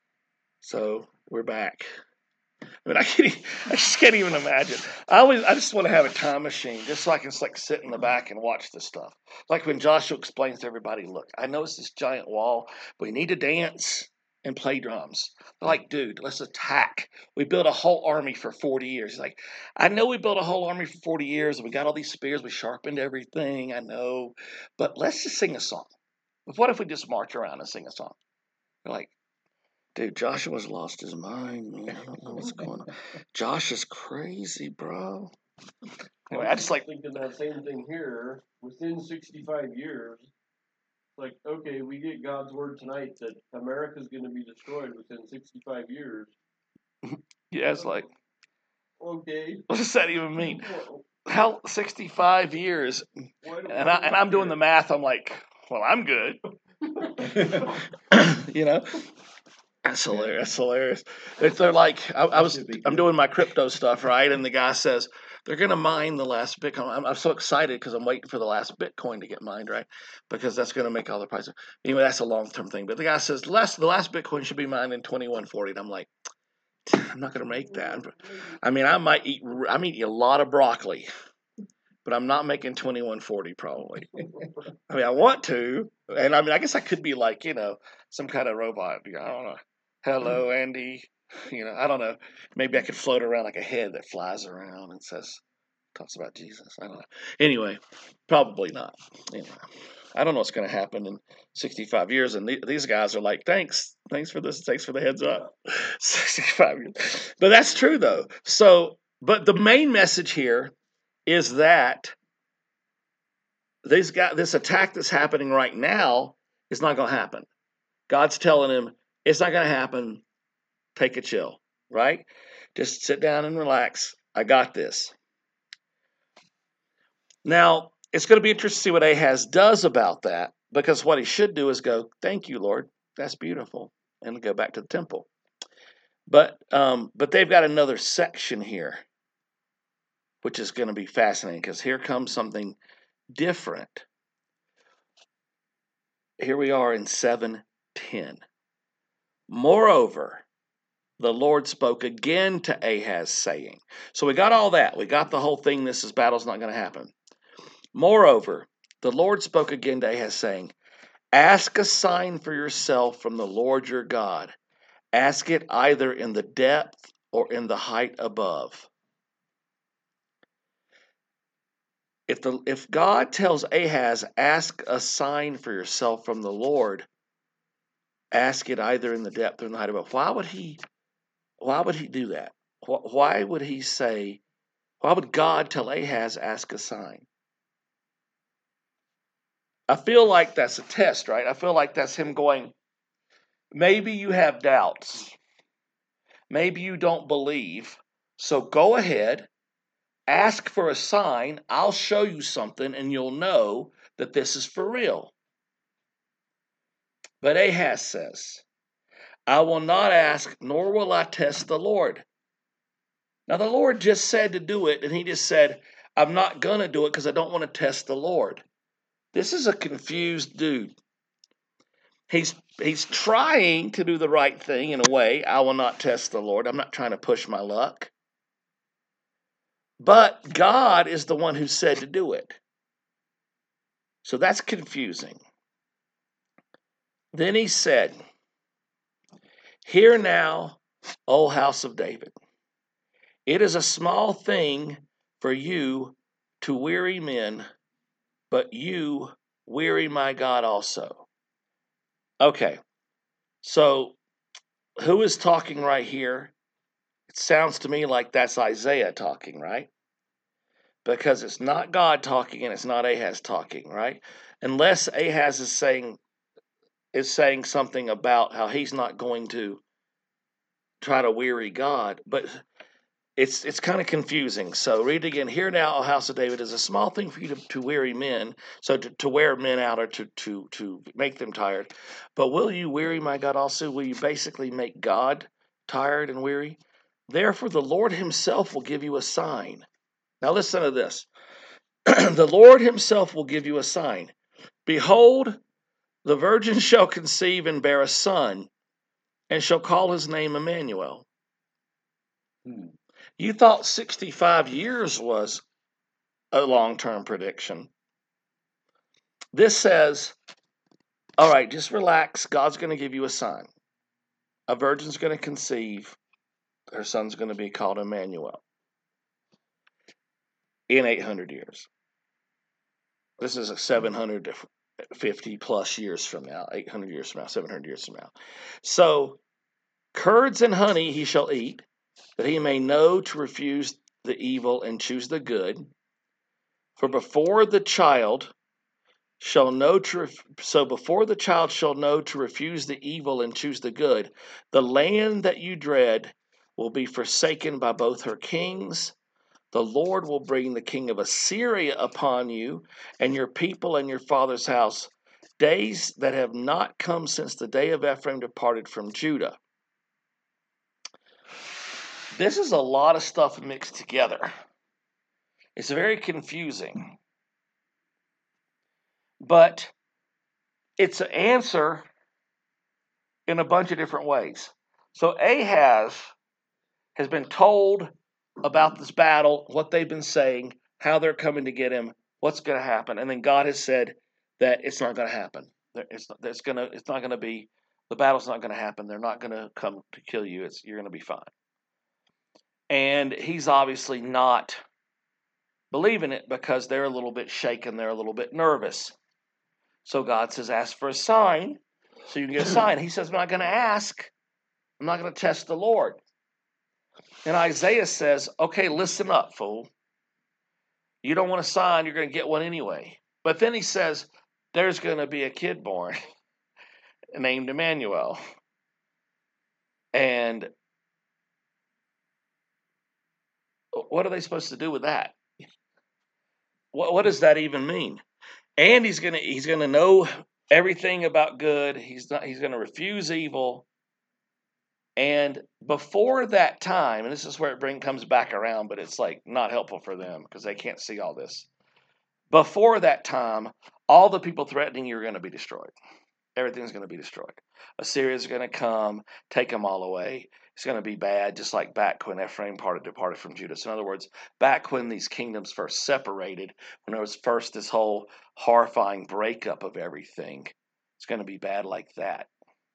so we're back. I mean, I can't. I just can't even imagine. I always, I just want to have a time machine, just so I can just like sit in the back and watch this stuff. Like when Joshua explains to everybody, "Look, I know it's this giant wall, but we need to dance and play drums." They're like, "Dude, let's attack. We built a whole army for forty years." He's like, "I know we built a whole army for forty years, and we got all these spears. We sharpened everything. I know, but let's just sing a song. What if we just march around and sing a song?" They're like, dude, Joshua's lost his mind, man. I don't know what's going on. Josh is crazy, bro. Anyway, I just like thinking that same thing here. Within sixty-five years, like, okay, we get God's word tonight that America's going to be destroyed within sixty-five years. Yeah, it's like, okay, what does that even mean? How sixty-five years? And I and I'm doing the math. I'm like, well, I'm good. You know. That's hilarious. That's hilarious. If they're like, I, I was, Should be I'm good. doing my crypto stuff, right? And the guy says they're going to mine the last Bitcoin. I'm, I'm so excited because I'm waiting for the last Bitcoin to get mined, right? Because that's going to make all the prices. Anyway, that's a long term thing. But the guy says the last, the last Bitcoin should be mined in twenty-one forty, and I'm like, I'm not going to make that. I mean, I might eat, I'm eating a lot of broccoli, but I'm not making twenty-one forty probably. I mean, I want to, and I mean, I guess I could be like, you know, some kind of robot. I don't know. Hello, Andy. You know, I don't know. Maybe I could float around like a head that flies around and says, talks about Jesus. I don't know. Anyway, probably not. Anyway, I don't know what's going to happen in sixty-five years. And th- these guys are like, thanks. Thanks for this. Thanks for the heads up. sixty-five years. But that's true, though. So, but the main message here is that these guys, this attack that's happening right now is not going to happen. God's telling him, it's not going to happen. Take a chill, right? Just sit down and relax. I got this. Now, it's going to be interesting to see what Ahaz does about that, because what he should do is go, thank you, Lord. That's beautiful. And go back to the temple. But um, but they've got another section here, which is going to be fascinating, because here comes something different. Here we are in seven ten. Moreover, the Lord spoke again to Ahaz, saying, so we got all that. We got the whole thing. This is battle's not going to happen. Moreover, the Lord spoke again to Ahaz, saying, ask a sign for yourself from the Lord your God. Ask it either in the depth or in the height above. If, the, if God tells Ahaz, ask a sign for yourself from the Lord, ask it either in the depth or in the height above. Why would he, why would he do that? Why would he say, why would God tell Ahaz, ask a sign? I feel like that's a test, right? I feel like that's him going, maybe you have doubts. Maybe you don't believe. So go ahead, ask for a sign. I'll show you something and you'll know that this is for real. But Ahaz says, I will not ask, nor will I test the Lord. Now, the Lord just said to do it, and he just said, I'm not going to do it because I don't want to test the Lord. This is a confused dude. He's he's trying to do the right thing in a way. I will not test the Lord. I'm not trying to push my luck. But God is the one who said to do it. So that's confusing. Then he said, hear now, O house of David. It is a small thing for you to weary men, but you weary my God also. Okay, so who is talking right here? It sounds to me like that's Isaiah talking, right? Because it's not God talking and it's not Ahaz talking, right? Unless Ahaz is saying is saying something about how he's not going to try to weary God, but it's it's kind of confusing. So read it again. Hear now, O house of David, is a small thing for you to, to weary men, so to, to wear men out or to, to, to make them tired. But will you weary my God also? Will you basically make God tired and weary? Therefore, the Lord himself will give you a sign. Now listen to this. The Lord himself will give you a sign. Behold, the virgin shall conceive and bear a son, and shall call his name Emmanuel. Hmm. You thought sixty-five years was a long-term prediction. This says, all right, just relax. God's going to give you a sign. A virgin's going to conceive. Her son's going to be called Emmanuel in eight hundred years. This is a seven hundred fifty plus years from now, eight hundred years from now, seven hundred years from now. So, curds and honey he shall eat, that he may know to refuse the evil and choose the good. For before the child shall know to ref- so before the child shall know to refuse the evil and choose the good, the land that you dread will be forsaken by both her kings. The Lord will bring the king of Assyria upon you and your people and your father's house, days that have not come since the day of Ephraim departed from Judah. This is a lot of stuff mixed together. It's very confusing. But it's an answer in a bunch of different ways. So Ahaz has been told about this battle, what they've been saying, how they're coming to get him, what's going to happen, and then God has said that it's not going to happen. It's not, it's going to it's not going to be the battle's not going to happen. They're not going to come to kill you. It's you're going to be fine. And he's obviously not believing it because they're a little bit shaken. They're a little bit nervous. So God says, ask for a sign so you can get a sign. He says, I'm not going to ask. I'm not going to test the Lord. And Isaiah says, okay, listen up, fool. You don't want a sign, you're going to get one anyway. But then he says, there's going to be a kid born named Emmanuel. And what are they supposed to do with that? What, what does that even mean? And he's going to he's going to know everything about good. He's not he's going to refuse evil. And before that time, and this is where it bring, comes back around, but it's like not helpful for them because they can't see all this. Before that time, all the people threatening you are going to be destroyed. Everything's going to be destroyed. Assyria's going to come, take them all away. It's going to be bad, just like back when Ephraim parted, departed from Judah. So in other words, back when these kingdoms first separated, when there was first this whole horrifying breakup of everything, it's going to be bad like that.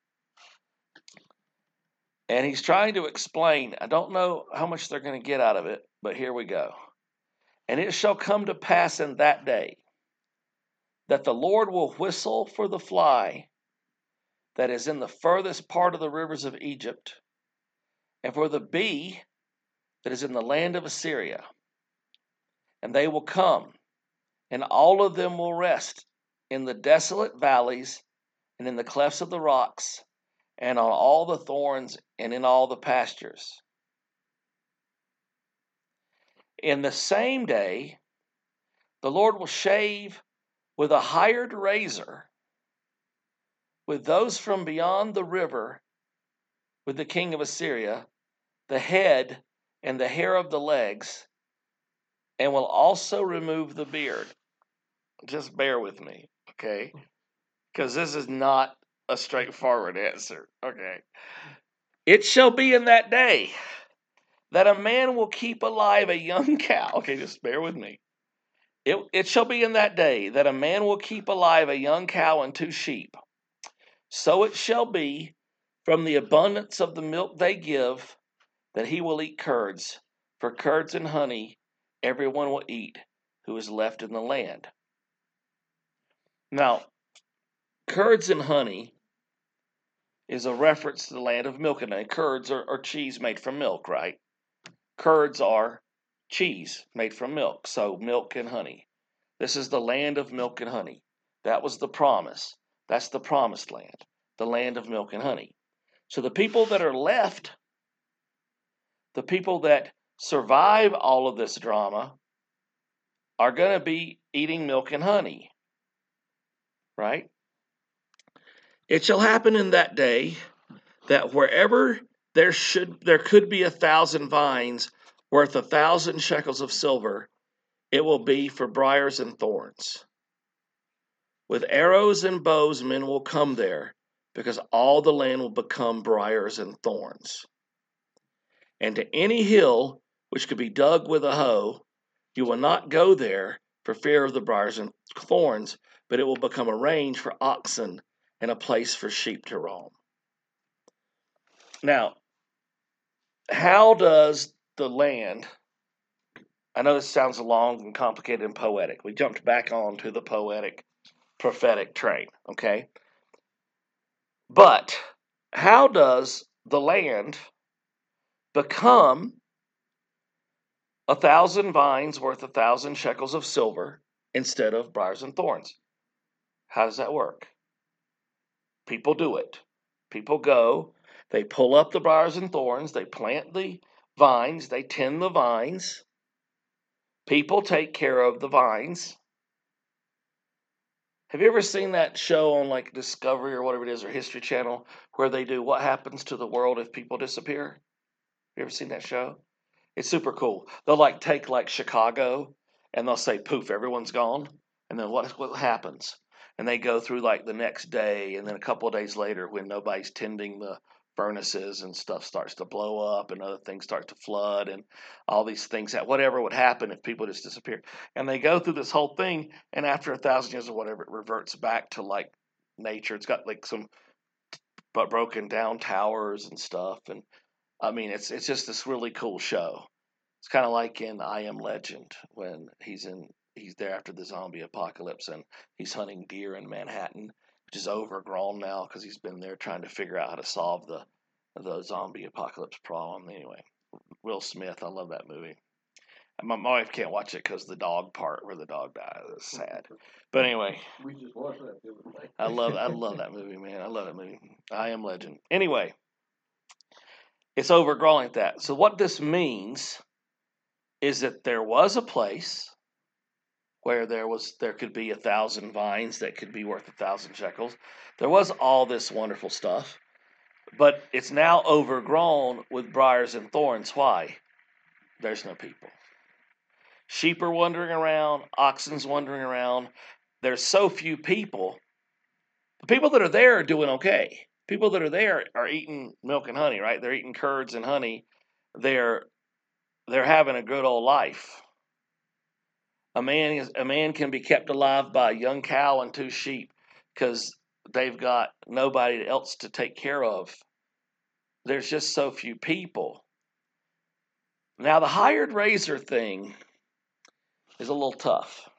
And he's trying to explain, I don't know how much they're going to get out of it, but here we go. And it shall come to pass in that day that the Lord will whistle for the fly that is in the furthest part of the rivers of Egypt, and for the bee that is in the land of Assyria. And they will come, and all of them will rest in the desolate valleys and in the clefts of the rocks, and on all the thorns and in all the pastures. In the same day, the Lord will shave with a hired razor with those from beyond the river, with the king of Assyria, the head and the hair of the legs, and will also remove the beard. Just bear with me, okay? Because this is not a straightforward answer, okay? It shall be in that day that a man will keep alive a young cow. Okay, just bear with me. It, it shall be in that day that a man will keep alive a young cow and two sheep. So it shall be from the abundance of the milk they give that he will eat curds. For curds and honey everyone will eat who is left in the land. Now, curds and honey is a reference to the land of milk and honey. Curds are, are cheese made from milk, right? Curds are cheese made from milk, so milk and honey. This is the land of milk and honey. That was the promise. That's the promised land, the land of milk and honey. So the people that are left, the people that survive all of this drama, are going to be eating milk and honey, right? It shall happen in that day that wherever there should there could be a thousand vines worth a thousand shekels of silver, it will be for briars and thorns. With arrows and bows men will come there, because all the land will become briars and thorns. And to any hill which could be dug with a hoe, you will not go there for fear of the briars and thorns, but it will become a range for oxen and a place for sheep to roam. Now, how does the land, I know this sounds long and complicated and poetic. We jumped back onto the poetic, prophetic train, okay? But how does the land become a thousand vines worth a thousand shekels of silver instead of briars and thorns? How does that work? People do it. People go, they pull up the briars and thorns, they plant the vines, they tend the vines. People take care of the vines. Have you ever seen that show on like Discovery or whatever it is, or History Channel, where they do what happens to the world if people disappear? You ever seen that show? It's super cool. They'll like take like Chicago and they'll say poof, everyone's gone. And then what what happens? And they go through like the next day and then a couple of days later when nobody's tending the furnaces and stuff starts to blow up and other things start to flood and all these things that whatever would happen if people just disappeared. And they go through this whole thing and after a thousand years or whatever it reverts back to like nature. It's got like some but broken down towers and stuff and I mean, it's it's just this really cool show. It's kind of like in I Am Legend when he's in he's there after the zombie apocalypse and he's hunting deer in Manhattan, which is overgrown now because he's been there trying to figure out how to solve the the zombie apocalypse problem. Anyway, Will Smith, I love that movie. My, my wife can't watch it because the dog part where the dog dies is sad. But anyway, We just watched that the other night. I love I love that movie, man. I love that movie. I Am Legend. Anyway. It's overgrown like that. So what this means is that there was a place where there was there could be a thousand vines that could be worth a thousand shekels. There was all this wonderful stuff, but it's now overgrown with briars and thorns. Why? There's no people. Sheep are wandering around, oxen's wandering around. There's so few people. The people that are there are doing okay. People that are there are eating milk and honey, right? They're eating curds and honey. They're they're having a good old life. A man is a man can be kept alive by a young cow and two sheep because they've got nobody else to take care of. There's just so few people. Now the hired razor thing is a little tough.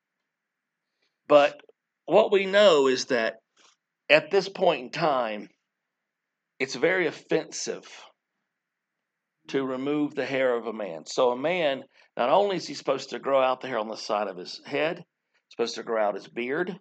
But what we know is that at this point in time, it's very offensive to remove the hair of a man. So a man, not only is he supposed to grow out the hair on the side of his head, he's supposed to grow out his beard.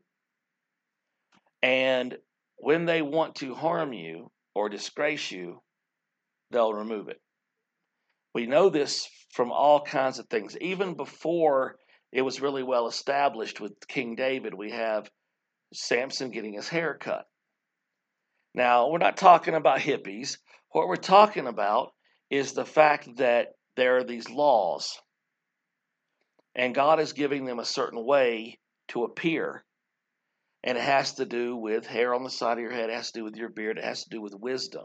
And when they want to harm you or disgrace you, they'll remove it. We know this from all kinds of things. Even before it was really well established with King David, we have Samson getting his hair cut. Now, we're not talking about hippies. What we're talking about is the fact that there are these laws, and God is giving them a certain way to appear. And it has to do with hair on the side of your head, it has to do with your beard, it has to do with wisdom.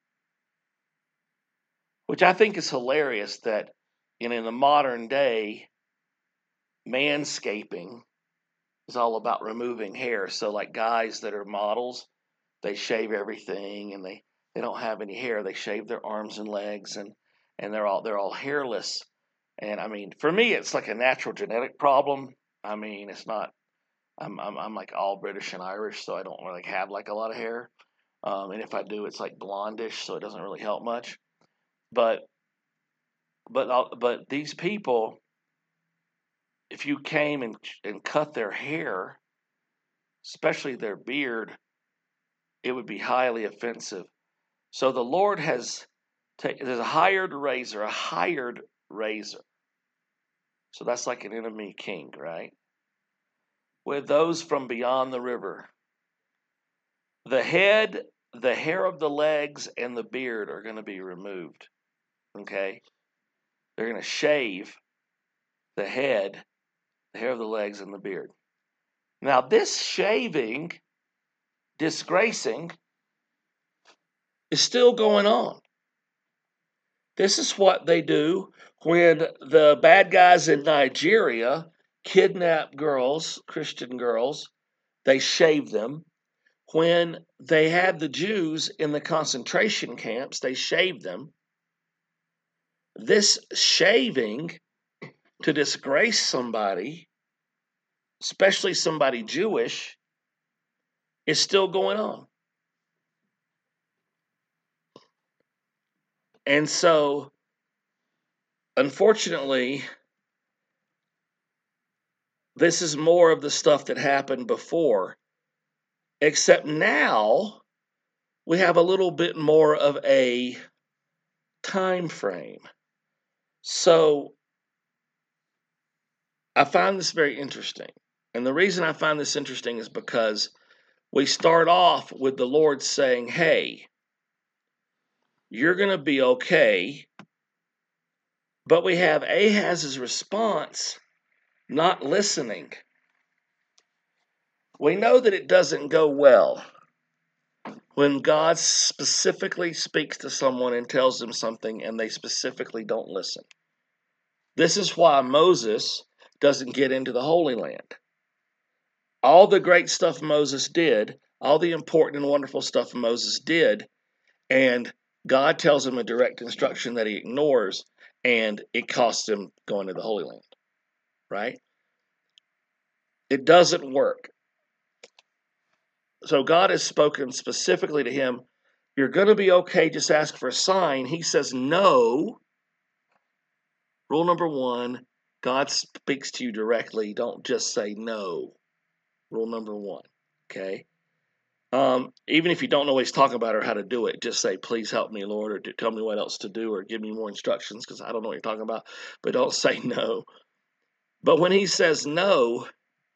Which I think is hilarious that in, in the modern day, manscaping is all about removing hair. So like guys that are models, they shave everything and they, they don't have any hair. They shave their arms and legs and, and they're all they're all hairless. And I mean, for me it's like a natural genetic problem. I mean, it's not I'm I'm I'm like all British and Irish, so I don't really have like a lot of hair. Um, and if I do, it's like blondish, so it doesn't really help much. But but but these people, if you came and and cut their hair, especially their beard, it would be highly offensive. So the Lord has taken, there's a hired razor, a hired razor. So that's like an enemy king, right? With those from beyond the river. The head, the hair of the legs, and the beard are going to be removed. Okay? They're going to shave the head, the hair of the legs, and the beard. Now, this shaving, disgracing, is still going on. This is what they do when the bad guys in Nigeria kidnap girls, Christian girls. They shave them. When they had the Jews in the concentration camps, they shaved them. This shaving to disgrace somebody, especially somebody Jewish, is still going on. And so, unfortunately, this is more of the stuff that happened before, except now we have a little bit more of a time frame. So, I find this very interesting. And the reason I find this interesting is because we start off with the Lord saying, hey, you're going to be okay But we have Ahaz's response not listening. We know that it doesn't go well when God specifically speaks to someone and tells them something and they specifically don't listen. This is why Moses doesn't get into the Holy Land. All the great stuff Moses did, all the important and wonderful stuff Moses did, and God tells him a direct instruction that he ignores, and it costs him going to the Holy Land, right? It doesn't work. So God has spoken specifically to him. You're going to be okay, just ask for a sign. He says no. Rule number one, God speaks to you directly. Don't just say no. Rule number one, okay? Um, even if you don't know what he's talking about or how to do it, just say, please help me, Lord, or tell me what else to do, or give me more instructions, because I don't know what you're talking about. But don't say no. But when he says no,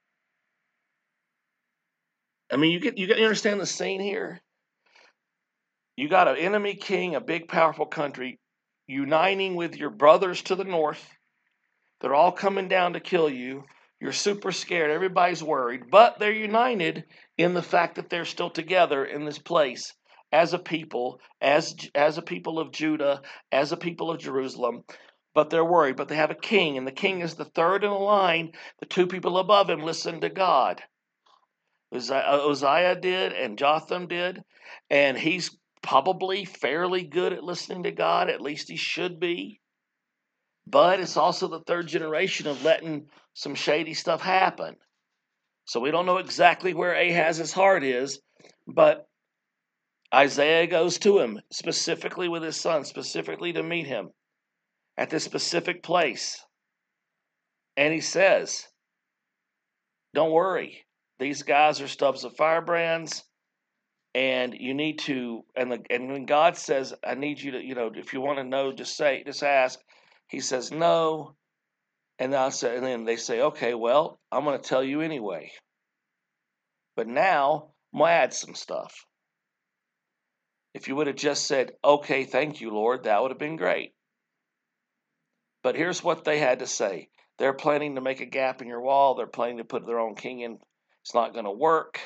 I mean, you get you, get, you understand the scene here? You got an enemy king, a big, powerful country, uniting with your brothers to the north. They're all coming down to kill you. You're super scared. Everybody's worried. But they're united in the fact that they're still together in this place as a people, as, as a people of Judah, as a people of Jerusalem. But they're worried. But they have a king, and the king is the third in the line. The two people above him listen to God. Uzziah did, and Jotham did, and he's probably fairly good at listening to God. At least he should be. But it's also the third generation of letting some shady stuff happen. So we don't know exactly where Ahaz's heart is, but Isaiah goes to him specifically with his son, specifically to meet him at this specific place. And he says, don't worry. These guys are stubs of firebrands. And you need to, and the, and when God says, I need you to, you know, if you want to know, just say, just ask. He says, no. And I say, and then they say, okay, well, I'm going to tell you anyway. But now, I'm going to add some stuff. If you would have just said, okay, thank you, Lord, that would have been great. But here's what they had to say. They're planning to make a gap in your wall. They're planning to put their own king in. It's not going to work.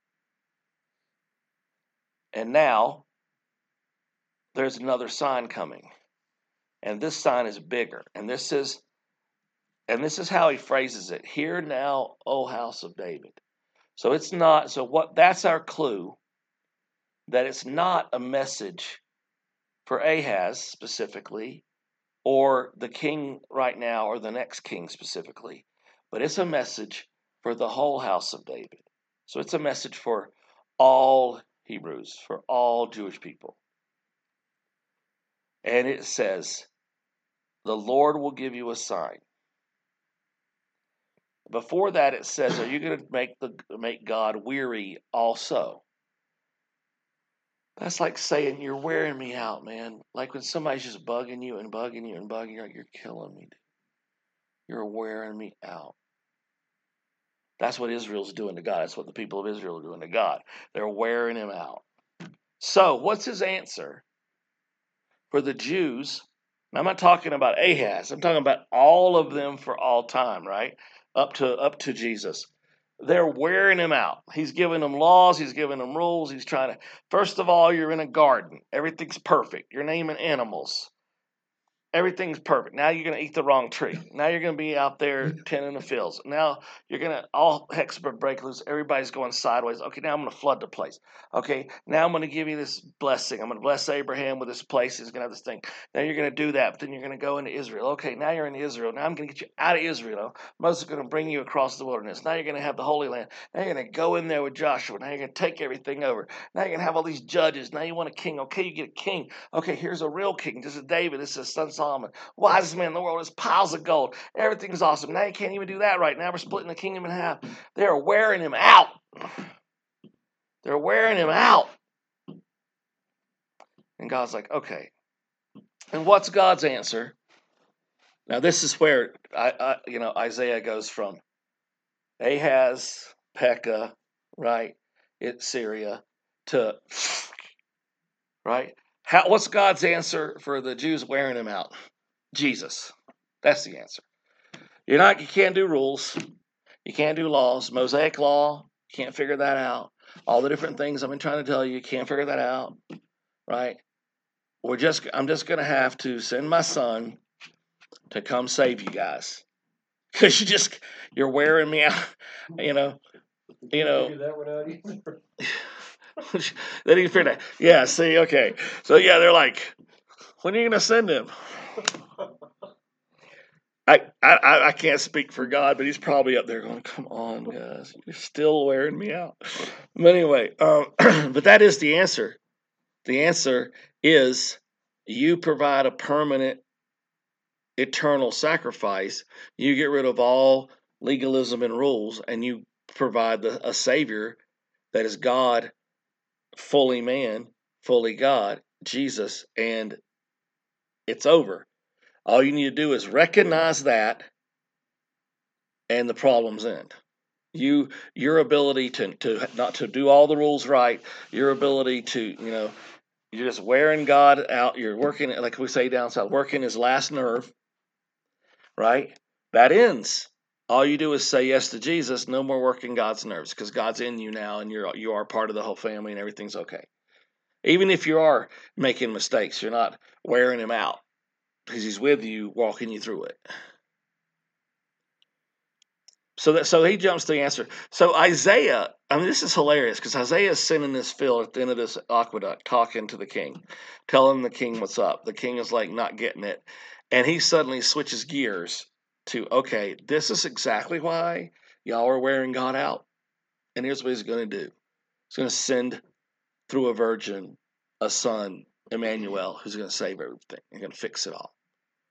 And now, there's another sign coming. And this sign is bigger. And this is and this is how he phrases it. Hear now, O house of David. So it's not, so what that's our clue that it's not a message for Ahaz specifically, or the king right now, or the next king specifically, but it's a message for the whole house of David. So it's a message for all Hebrews, for all Jewish people. And it says, the Lord will give you a sign. Before that, it says, are you going to make the make God weary also? That's like saying, you're wearing me out, man. Like when somebody's just bugging you and bugging you and bugging you, like, you're killing me, dude. You're wearing me out. That's what Israel's doing to God. That's what the people of Israel are doing to God. They're wearing him out. So, what's his answer for the Jews? And I'm not talking about Ahaz. I'm talking about all of them for all time, right? Up to up to Jesus. They're wearing him out. He's giving them laws. He's giving them rules. He's trying to, first of all, you're in a garden. Everything's perfect. You're naming animals. Everything's perfect. Now you're going to eat the wrong tree. Now you're going to be out there tending the fields. Now you're going to, all heck's break loose. Everybody's going sideways. Okay, now I'm going to flood the place. Okay, now I'm going to give you this blessing. I'm going to bless Abraham with this place. He's going to have this thing. Now you're going to do that, but then you're going to go into Israel. Okay, now you're in Israel. Now I'm going to get you out of Israel. Moses is going to bring you across the wilderness. Now you're going to have the Holy Land. Now you're going to go in there with Joshua. Now you're going to take everything over. Now you're going to have all these judges. Now you want a king. Okay, you get a king. Okay, here's a real king. This is David. This is son Solomon. Wisest man in the world. Is piles of gold. Everything's awesome. Now you can't even do that right now. We're splitting the kingdom in half. They're wearing him out. They're wearing him out. And God's like, okay. And what's God's answer? Now this is where I, I you know Isaiah goes from Ahaz, Pekah, right, it's Syria, to right. How, what's God's answer for the Jews wearing him out? Jesus. That's the answer. You're not. You can't do rules. You can't do laws. Mosaic law. You can't figure that out. All the different things I've been trying to tell you. You can't figure that out. Right? We're just. I'm just going to have to send my son to come save you guys, because you just you're wearing me out. You know. You know. Figure that one out either. They didn't figure that. Yeah. See. Okay. So yeah, they're like, when are you going to send him? I, I I can't speak for God, but he's probably up there going, "Come on, guys, you're still wearing me out." But anyway, um, but that is the answer. The answer is you provide a permanent, eternal sacrifice. You get rid of all legalism and rules, and you provide the, a Savior that is God, fully man, fully God, Jesus, and it's over. All you need to do is recognize that, and the problems end. You, your ability to, to not to do all the rules right, your ability to, you know, you're just wearing God out. You're working, like we say down south, working his last nerve, right? That ends. All you do is say yes to Jesus. No more working God's nerves, because God's in you now, and you're you are part of the whole family, and everything's okay. Even if you are making mistakes, you're not wearing him out, because he's with you, walking you through it. So that so he jumps to the answer. So Isaiah, I mean, this is hilarious, because Isaiah is sitting in this field at the end of this aqueduct, talking to the king, telling the king what's up. The king is like not getting it, and he suddenly switches gears to, okay, this is exactly why y'all are wearing God out, and here's what he's going to do. He's going to send through a virgin a son, Emmanuel, who's going to save everything. He's going to fix it all.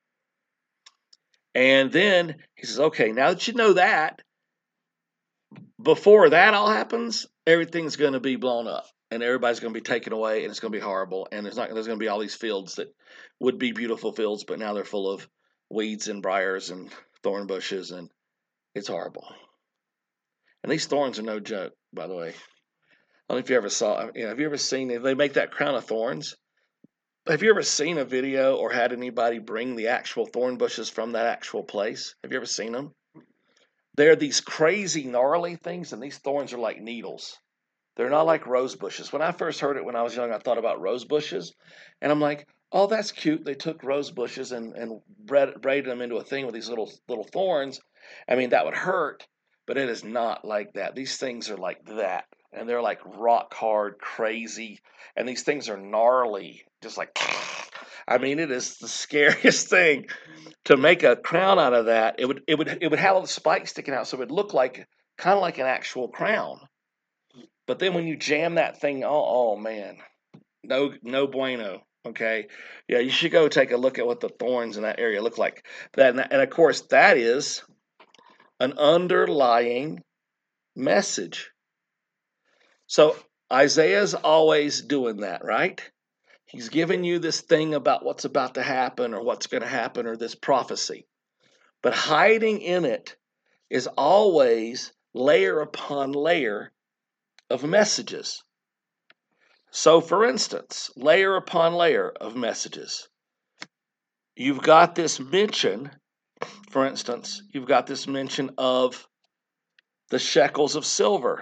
And then he says, okay, now that you know that, before that all happens, everything's going to be blown up, and everybody's going to be taken away, and it's going to be horrible. And there's not there's going to be all these fields that would be beautiful fields, but now they're full of weeds and briars and thorn bushes, and it's horrible. And these thorns are no joke, by the way. I don't know if you ever saw. You know, have you ever seen? They make that crown of thorns. Have you ever seen a video or had anybody bring the actual thorn bushes from that actual place? Have you ever seen them? They're these crazy, gnarly things, and these thorns are like needles. They're not like rose bushes. When I first heard it when I was young, I thought about rose bushes, and I'm like, oh, that's cute. They took rose bushes and, and braided, braided them into a thing with these little little thorns. I mean, that would hurt, but it is not like that. These things are like that, and they're like rock hard, crazy, and these things are gnarly, just like, I mean, it is the scariest thing. To make a crown out of that, it would it would it would have all the spikes sticking out, so it would look like kind of like an actual crown. But then when you jam that thing, oh, oh man, no no bueno. Okay, yeah, you should go take a look at what the thorns in that area look like. That and, and of course that is an underlying message. So Isaiah's always doing that, right? He's giving you this thing about what's about to happen or what's going to happen or this prophecy. But hiding in it is always layer upon layer of messages. So, for instance, layer upon layer of messages. You've got this mention, for instance, you've got this mention of the shekels of silver.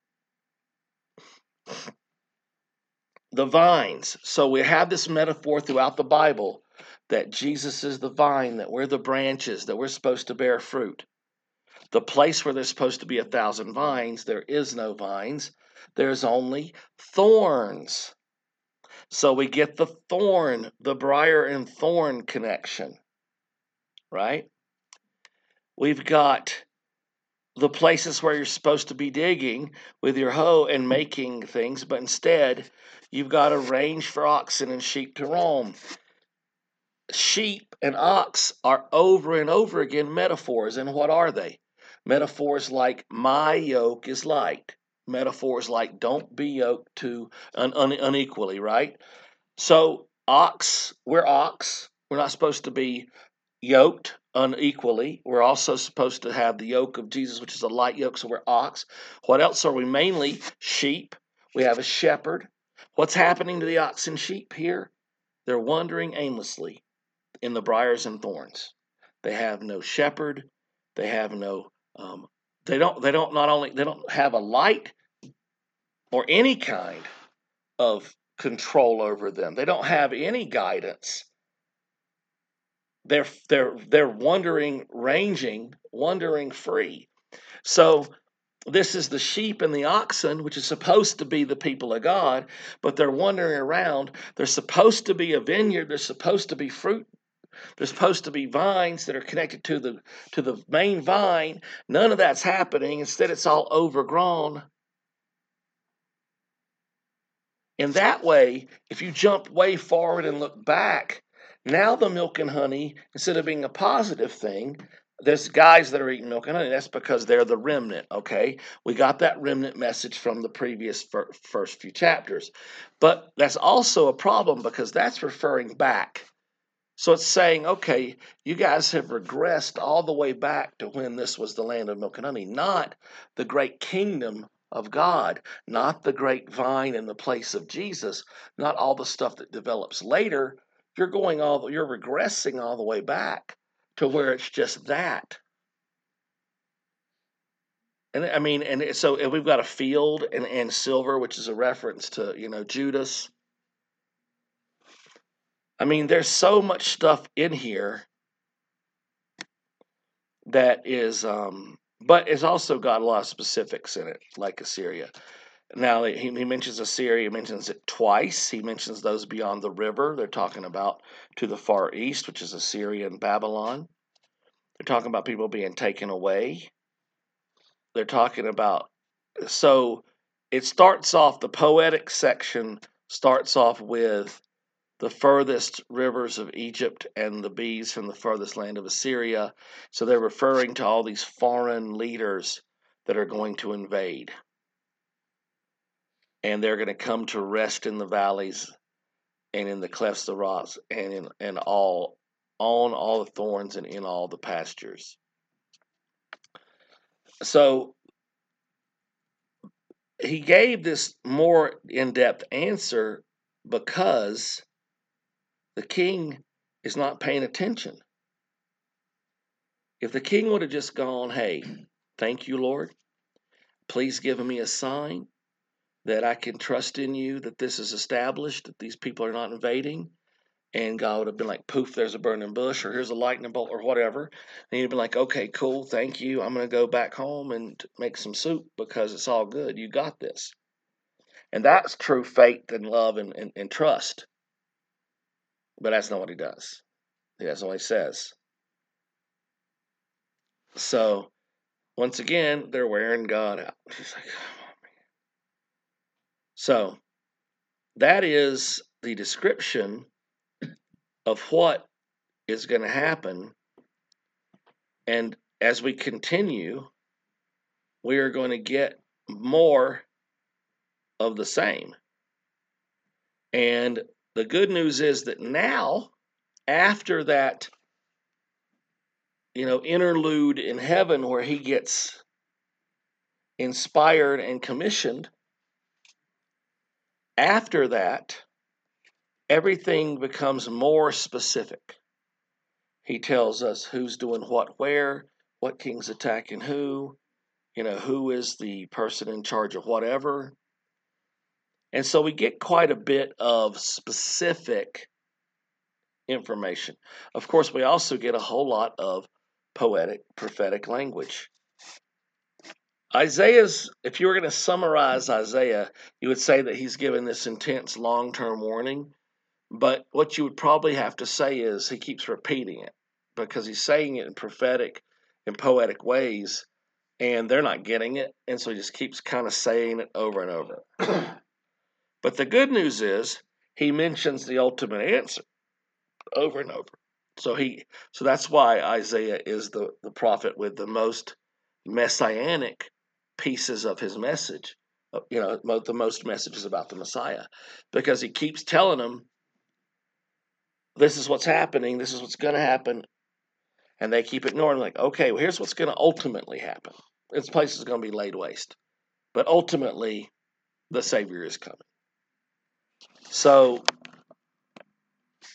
The vines. So we have this metaphor throughout the Bible that Jesus is the vine, that we're the branches, that we're supposed to bear fruit. The place where there's supposed to be a thousand vines, there is no vines. There's only thorns. So we get the thorn, the briar and thorn connection, right? We've got the places where you're supposed to be digging with your hoe and making things, but instead you've got a range for oxen and sheep to roam. Sheep and ox are over and over again metaphors, and what are they? Metaphors like my yoke is light. Metaphors like don't be yoked to un- un- unequally, right? So ox, we're ox. We're not supposed to be yoked unequally. We're also supposed to have the yoke of Jesus, which is a light yoke, so we're ox. What else are we? Mainly sheep. We have a shepherd. What's happening to the ox and sheep here? They're wandering aimlessly. in the briars and thorns. They have no shepherd. They have no. Um, they don't. They don't. Not only they don't have a light or any kind of control over them. They don't have any guidance. They're they're they're wandering, ranging, wandering free. So this is the sheep and the oxen, which is supposed to be the people of God, but they're wandering around. There's supposed to be a vineyard. There's supposed to be fruit. There's supposed to be vines that are connected to the to the main vine. None of that's happening. Instead, it's all overgrown. In that way, if you jump way forward and look back, now the milk and honey, instead of being a positive thing, there's guys that are eating milk and honey. That's because they're the remnant, okay? We got that remnant message from the previous fir- first few chapters. But that's also a problem because that's referring back. So it's saying, okay, you guys have regressed all the way back to when this was the land of milk and honey, not the great kingdom of God, not the great vine in the place of Jesus, not all the stuff that develops later. You're going all, you're regressing all the way back to where it's just that. And I mean, and so if we've got a field and, and silver, which is a reference to, you know, Judas. I mean, there's so much stuff in here that is, um, but it's also got a lot of specifics in it, like Assyria. Now, he, he mentions Assyria, he mentions it twice. He mentions those beyond the river. They're talking about to the far east, which is Assyria and Babylon. They're talking about people being taken away. They're talking about, so it starts off, the poetic section starts off with the furthest rivers of Egypt and the bees from the furthest land of Assyria. So they're referring to all these foreign leaders that are going to invade. And they're going to come to rest in the valleys and in the clefts of rocks and in and all on all the thorns and in all the pastures. So he gave this more in-depth answer because the king is not paying attention. If the king would have just gone, hey, thank you, Lord, please give me a sign that I can trust in you, that this is established, that these people are not invading, and God would have been like, poof, there's a burning bush, or here's a lightning bolt, or whatever. And he'd been like, okay, cool, thank you. I'm going to go back home and make some soup because it's all good. You got this. And that's true faith and love and, and, and trust. But that's not what he does. That's what he says. So, once again, they're wearing God out. She's like, oh, man. So, that is the description of what is going to happen. And as we continue, we are going to get more of the same. And the good news is that now, after that, you know, interlude in heaven where he gets inspired and commissioned, after that, everything becomes more specific. He tells us who's doing what where, what king's attacking who, you know, who is the person in charge of whatever. And so we get quite a bit of specific information. Of course, we also get a whole lot of poetic, prophetic language. Isaiah's, if you were going to summarize Isaiah, you would say that he's given this intense long-term warning. But what you would probably have to say is he keeps repeating it because he's saying it in prophetic and poetic ways, and they're not getting it. And so he just keeps kind of saying it over and over. But the good news is he mentions the ultimate answer over and over. So he, so that's why Isaiah is the, the prophet with the most messianic pieces of his message. You know, the most messages about the Messiah, because he keeps telling them, this is what's happening, this is what's going to happen, and they keep ignoring, like, okay, well, here's what's going to ultimately happen. This place is going to be laid waste, but ultimately, the Savior is coming. So,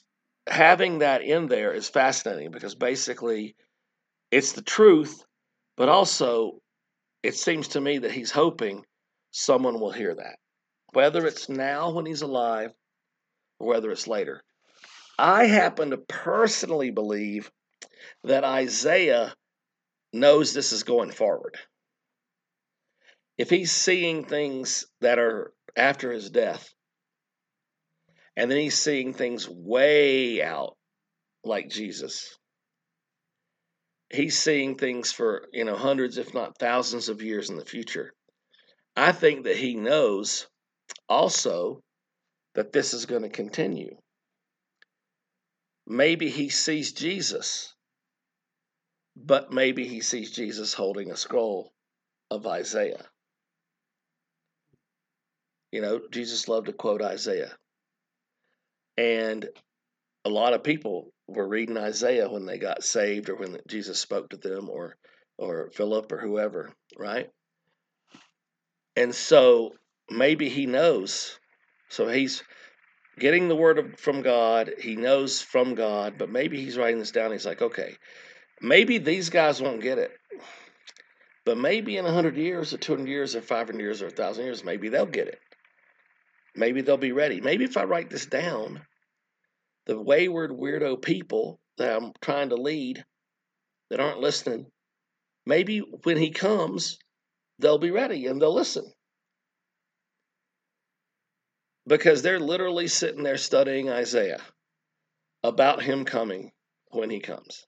having that in there is fascinating because basically it's the truth, but also it seems to me that he's hoping someone will hear that, whether it's now when he's alive or whether it's later. I happen to personally believe that Isaiah knows this is going forward. If he's seeing things that are after his death, and then he's seeing things way out like Jesus, he's seeing things for, you know, hundreds, if not thousands of years in the future. I think that he knows also that this is going to continue. Maybe he sees Jesus, but maybe he sees Jesus holding a scroll of Isaiah. You know, Jesus loved to quote Isaiah. And a lot of people were reading Isaiah when they got saved or when Jesus spoke to them, or or Philip or whoever, right? And so maybe he knows. So he's getting the word of, from God. He knows from God, but maybe he's writing this down. He's like, okay, maybe these guys won't get it. But maybe in one hundred years or two hundred years or five hundred years or one thousand years, maybe they'll get it. Maybe they'll be ready. Maybe if I write this down, the wayward, weirdo people that I'm trying to lead that aren't listening, maybe when he comes, they'll be ready and they'll listen. Because they're literally sitting there studying Isaiah about him coming when he comes.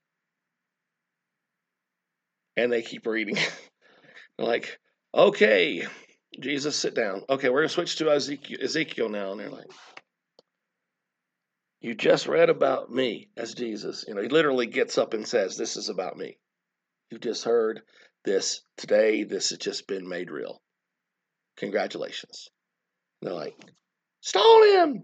And they keep reading. Like, okay, Jesus, sit down. Okay, we're going to switch to Ezekiel, Ezekiel now. And they're like, you just read about me as Jesus. You know, he literally gets up and says, this is about me. You just heard this today. This has just been made real. Congratulations. And they're like, stone him.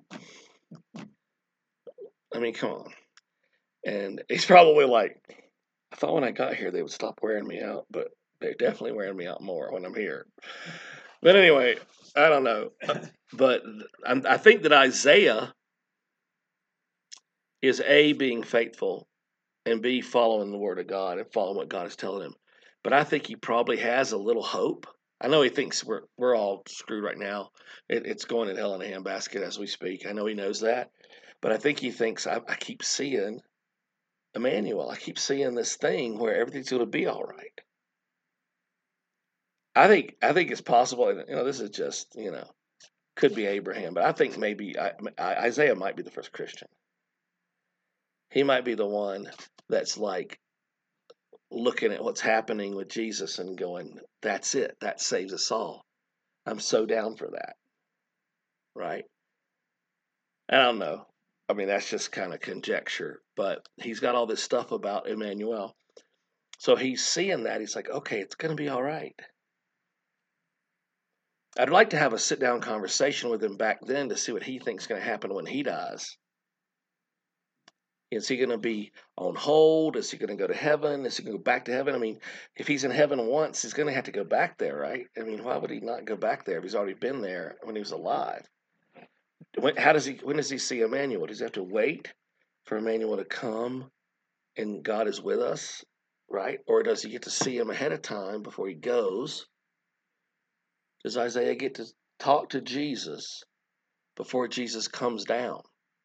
I mean, come on. And he's probably like, I thought when I got here they would stop wearing me out, but they're definitely wearing me out more when I'm here. But anyway, I don't know. But I think that Isaiah is A, being faithful, and B, following the word of God and following what God is telling him. But I think he probably has a little hope. I know he thinks we're we're all screwed right now. It, it's going in hell in a handbasket as we speak. I know he knows that. But I think he thinks, I, I keep seeing Emmanuel. I keep seeing this thing where everything's going to be all right. I think I think it's possible. You know, this is just, you know, could be Abraham, but I think maybe I, I, Isaiah might be the first Christian. He might be the one that's like looking at what's happening with Jesus and going, that's it. That saves us all. I'm so down for that. Right? I don't know. I mean, that's just kind of conjecture, but he's got all this stuff about Emmanuel. So he's seeing that. He's like, okay, it's going to be all right. I'd like to have a sit-down conversation with him back then to see what he thinks is going to happen when he dies. Is he going to be on hold? Is he going to go to heaven? Is he going to go back to heaven? I mean, if he's in heaven once, he's going to have to go back there, right? I mean, why would he not go back there if he's already been there when he was alive? When, how does he? When does he see Emmanuel? Does he have to wait for Emmanuel to come and God is with us, right? Or does he get to see him ahead of time before he goes? Does Isaiah get to talk to Jesus before Jesus comes down?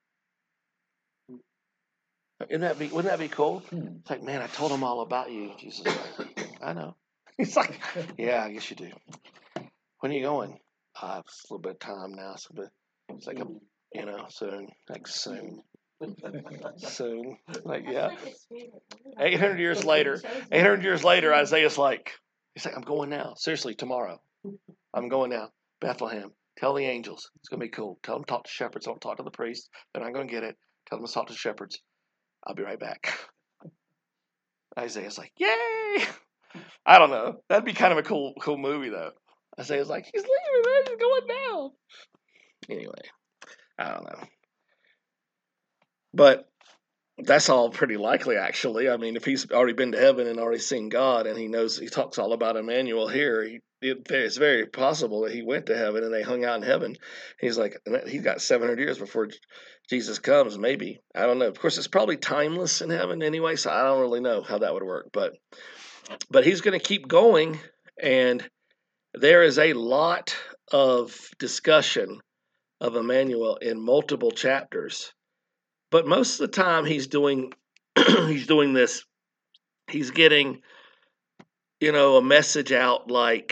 Isn't that be, wouldn't that be cool? Hmm. It's like, man, I told him all about you. Jesus is like, I know. He's like, yeah, I guess you do. When are you going? I have a little bit of time now. So but it's like, a, you know, soon. Like, soon. Soon. Like, yeah. eight hundred years later, eight hundred years later, Isaiah's like, he's like, I'm going now. Seriously, tomorrow. I'm going now. Bethlehem. Tell the angels. It's going to be cool. Tell them to talk to shepherds. Don't talk to the priests. They're not going to get it. Tell them to talk to shepherds. I'll be right back. Isaiah's like, yay! I don't know. That'd be kind of a cool, cool movie, though. Isaiah's like, he's leaving, man. He's going now. Anyway, I don't know. But that's all pretty likely, actually. I mean, if he's already been to heaven and already seen God, and he knows he talks all about Emmanuel here, he, it, it's very possible that he went to heaven and they hung out in heaven. He's like, he's got seven hundred years before Jesus comes, maybe. I don't know. Of course, it's probably timeless in heaven anyway, so I don't really know how that would work. But, but he's going to keep going, and there is a lot of discussion of Emmanuel in multiple chapters. But most of the time, he's doing he's doing this. He's getting, you know, a message out like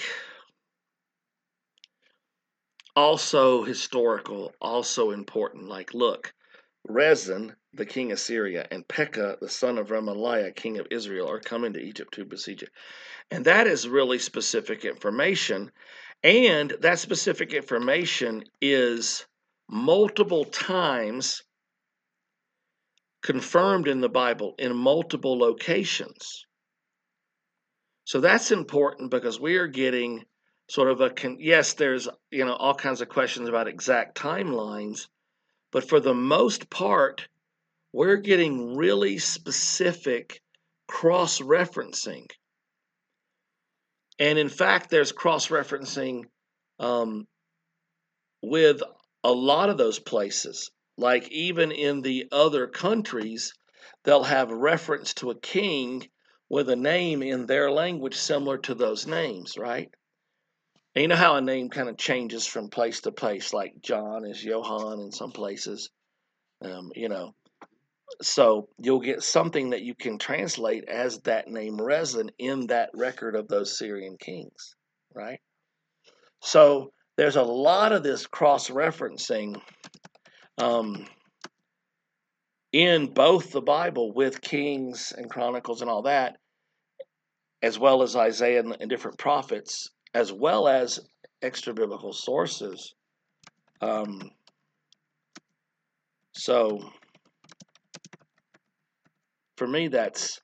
also historical, also important. Like, look, Rezin, the king of Syria, and Pekah, the son of Remaliah, king of Israel, are coming to Egypt to besiege it. And that is really specific information. And that specific information is multiple times confirmed in the Bible in multiple locations. So that's important because we are getting sort of a con- yes, there's you know all kinds of questions about exact timelines, but for the most part, we're getting really specific cross-referencing. And in fact, there's cross-referencing um, with a lot of those places. Like even in the other countries, they'll have reference to a king with a name in their language similar to those names, right? And you know how a name kind of changes from place to place, like John is Johann in some places, um, you know. So you'll get something that you can translate as that name Rezin in that record of those Syrian kings, right? So there's a lot of this cross-referencing um, in both the Bible with Kings and Chronicles and all that, as well as Isaiah and, and different prophets, as well as extra biblical sources. Um, so for me, that's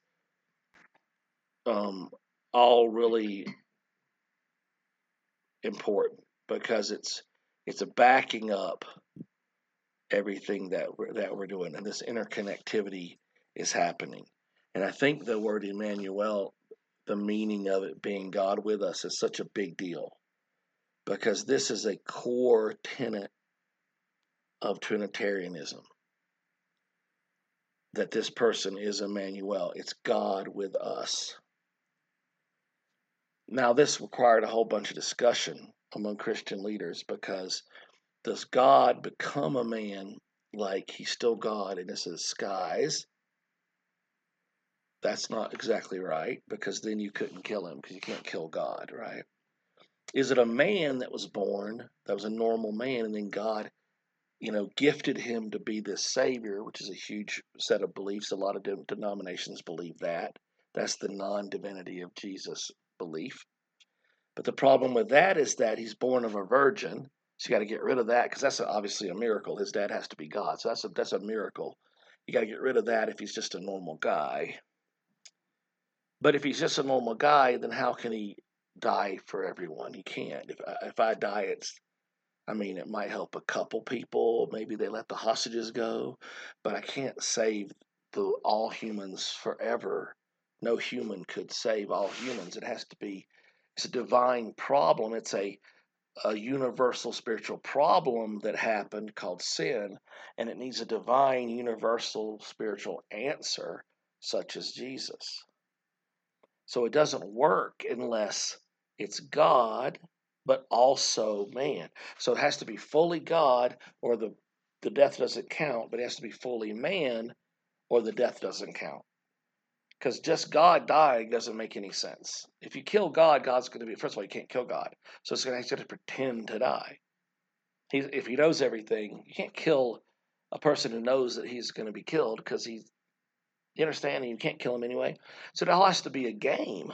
um, all really important because it's it's a backing up everything that we're, that we're doing, and this interconnectivity is happening. And I think the word Emmanuel, the meaning of it being God with us, is such a big deal because this is a core tenet of Trinitarianism. That this person is Emmanuel. It's God with us. Now, this required a whole bunch of discussion among Christian leaders because does God become a man like he's still God in his disguise? That's not exactly right because then you couldn't kill him because you can't kill God, right? Is it a man that was born, that was a normal man, and then God, you know, gifted him to be this savior, which is a huge set of beliefs. A lot of de- denominations believe that. That's the non-divinity of Jesus belief. But the problem with that is that he's born of a virgin. So you got to get rid of that because that's obviously a miracle. His dad has to be God. So that's a, that's a miracle. You got to get rid of that if he's just a normal guy. But if he's just a normal guy, then how can he die for everyone? He can't. If I, if I die, it's, I mean, it might help a couple people. Maybe they let the hostages go. But I can't save the all humans forever. No human could save all humans. It has to be, it's a divine problem. It's a a universal spiritual problem that happened called sin, and it needs a divine universal spiritual answer, such as Jesus. So it doesn't work unless it's God, but also man. So it has to be fully God, or the, the death doesn't count, but it has to be fully man, or the death doesn't count. Because just God dying doesn't make any sense. If you kill God, God's going to be, first of all, you can't kill God. So it's going to have to pretend to die. He's, if he knows everything, you can't kill a person who knows that he's going to be killed because he's, you understand, you can't kill him anyway. So it all has to be a game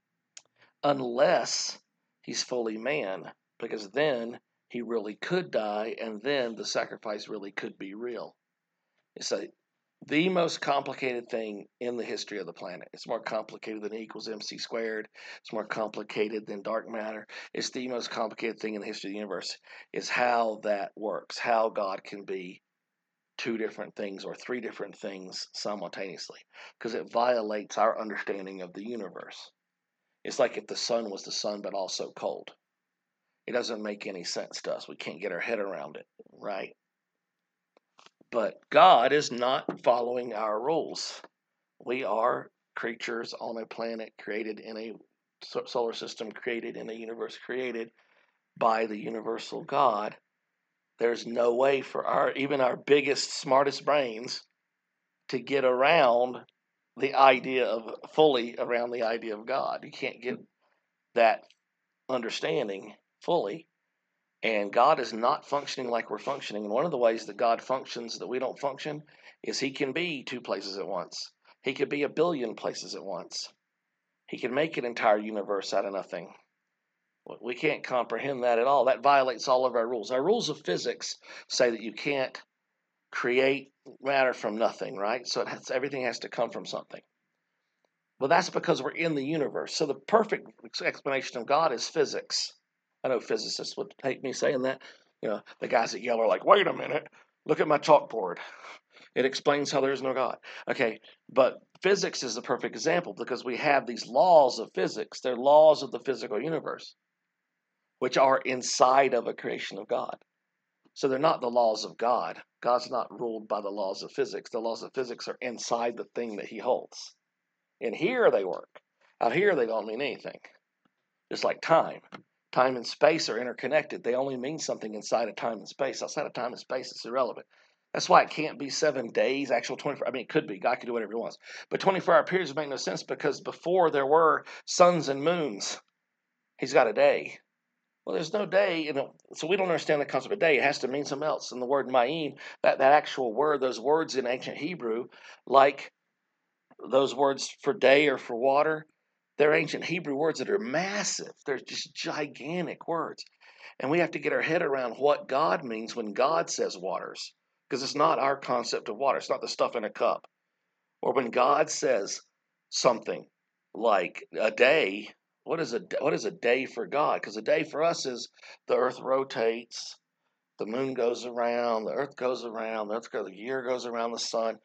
unless he's fully man, because then he really could die and then the sacrifice really could be real. It's a the most complicated thing in the history of the planet. It's more complicated than E equals mc squared. It's more complicated than dark matter. It's the most complicated thing in the history of the universe is how that works, how God can be two different things or three different things simultaneously because it violates our understanding of the universe. It's like if the sun was the sun but also cold. It doesn't make any sense to us. We can't get our head around it, right? But God is not following our rules. We are creatures on a planet created in a solar system, created in a universe created by the universal God. There's no way for our even our biggest, smartest brains to get around the idea of fully around the idea of God. You can't get that understanding fully. And God is not functioning like we're functioning. And one of the ways that God functions that we don't function is he can be two places at once. He could be a billion places at once. He can make an entire universe out of nothing. We can't comprehend that at all. That violates all of our rules. Our rules of physics say that you can't create matter from nothing, right? So it has, everything has to come from something. Well, that's because we're in the universe. So the perfect explanation of God is physics. I know physicists would hate me saying that. You know, the guys at Yale are like, wait a minute, look at my chalkboard. It explains how there is no God. Okay, but physics is the perfect example because we have these laws of physics. They're laws of the physical universe, which are inside of a creation of God. So they're not the laws of God. God's not ruled by the laws of physics. The laws of physics are inside the thing that he holds. In here they work. Out here they don't mean anything. Just like time. Time and space are interconnected. They only mean something inside of time and space. Outside of time and space, it's irrelevant. That's why it can't be seven days, actual twenty-four. I mean, it could be. God could do whatever he wants. But twenty-four hour periods make no sense because before there were suns and moons, he's got a day. Well, there's no day, you know, so we don't understand the concept of day. It has to mean something else. And the word ma'im, that, that actual word, those words in ancient Hebrew, like those words for day or for water, they're ancient Hebrew words that are massive. They're just gigantic words. And we have to get our head around what God means when God says waters. Because it's not our concept of water. It's not the stuff in a cup. Or when God says something like a day, what is a, what is a day for God? Because a day for us is the earth rotates, the moon goes around, the earth goes around, the, earth goes, the year goes around the sun.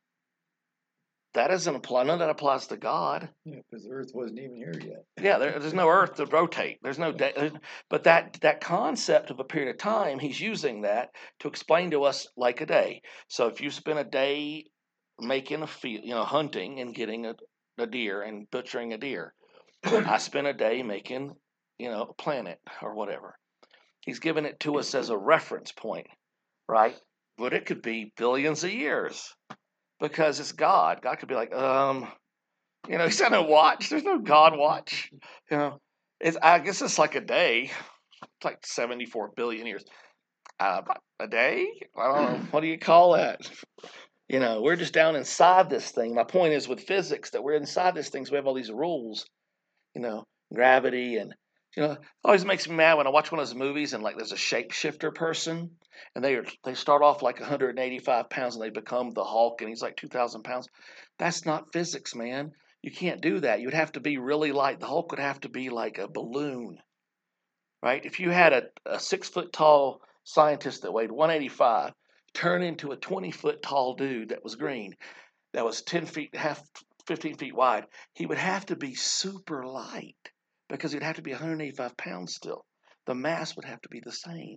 That doesn't apply. None of that applies to God. Yeah, because the earth wasn't even here yet. Yeah, there, there's no earth to rotate. There's no day. But that, that concept of a period of time, he's using that to explain to us like a day. So if you spend a day making a field, you know, hunting and getting a, a deer and butchering a deer, I spent a day making, you know, a planet or whatever. He's given it to us as a reference point, right? But it could be billions of years because it's God. God could be like, um, you know, he's got no watch. There's no God watch. You know, it's, I guess it's like a day. It's like seventy-four billion years. Uh, a day? I don't know. What do you call that? You know, we're just down inside this thing. My point is with physics that we're inside this thing, so we have all these rules, you know, gravity and, you know, it always makes me mad when I watch one of those movies and like there's a shapeshifter person and they are, they start off like one hundred eighty-five pounds and they become the Hulk and he's like two thousand pounds. That's not physics, man. You can't do that. You'd have to be really light. The Hulk would have to be like a balloon, right? If you had a, a six foot tall scientist that weighed one eighty-five turn into a twenty foot tall dude that was green, that was ten feet, half, fifteen feet wide, he would have to be super light because he'd have to be one hundred eighty-five pounds still. The mass would have to be the same.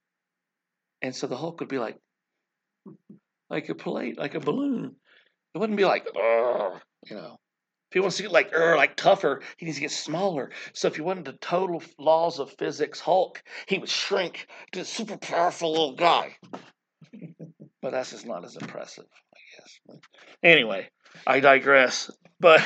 And so the Hulk would be like, like a plate, like a balloon. It wouldn't be like, you know. If he wants to get like, er, like tougher, he needs to get smaller. So if you wanted the total laws of physics Hulk, he would shrink to a super powerful little guy. But that's just not as impressive, I guess. Anyway, I digress. But,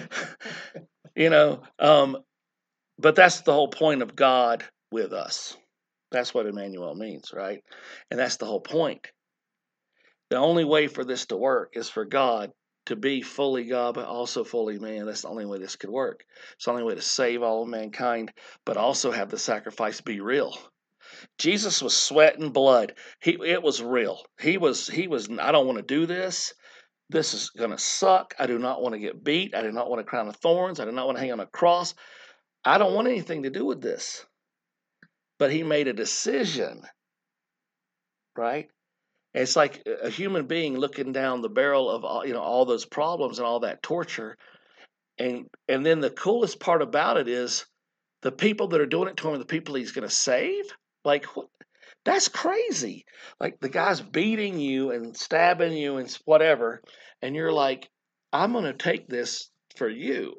you know, um, but that's the whole point of God with us. That's what Emmanuel means, right? And that's the whole point. The only way for this to work is for God to be fully God, but also fully man. That's the only way this could work. It's the only way to save all of mankind, but also have the sacrifice be real. Jesus was sweat and blood. He, it was real. He was, he was, I don't want to do this. This is going to suck. I do not want to get beat. I do not want a crown of thorns. I do not want to hang on a cross. I don't want anything to do with this. But he made a decision, right? And it's like a human being looking down the barrel of all, you know, all those problems and all that torture. And and then the coolest part about it is the people that are doing it to him are the people he's going to save. Like, what? That's crazy. Like the guy's beating you and stabbing you and whatever, and you're like, I'm going to take this for you.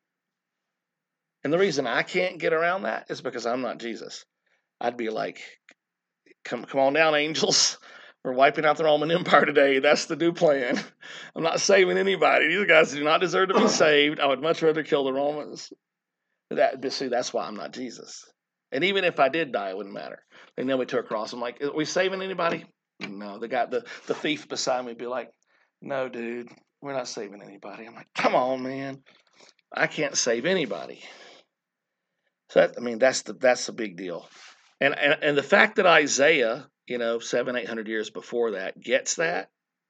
And the reason I can't get around that is because I'm not Jesus. I'd be like, come, come on down, angels. We're wiping out the Roman Empire today. That's the new plan. I'm not saving anybody. These guys do not deserve to be saved. I would much rather kill the Romans. That, but see, that's why I'm not Jesus. And even if I did die, it wouldn't matter. They nailed me to a cross. I'm like, are we saving anybody? No. The guy, the, the thief beside me would be like, no, dude, we're not saving anybody. I'm like, come on, man. I can't save anybody. So that, I mean, that's the that's the big deal. And, and and the fact that Isaiah, you know, seven, eight hundred years before that, gets that,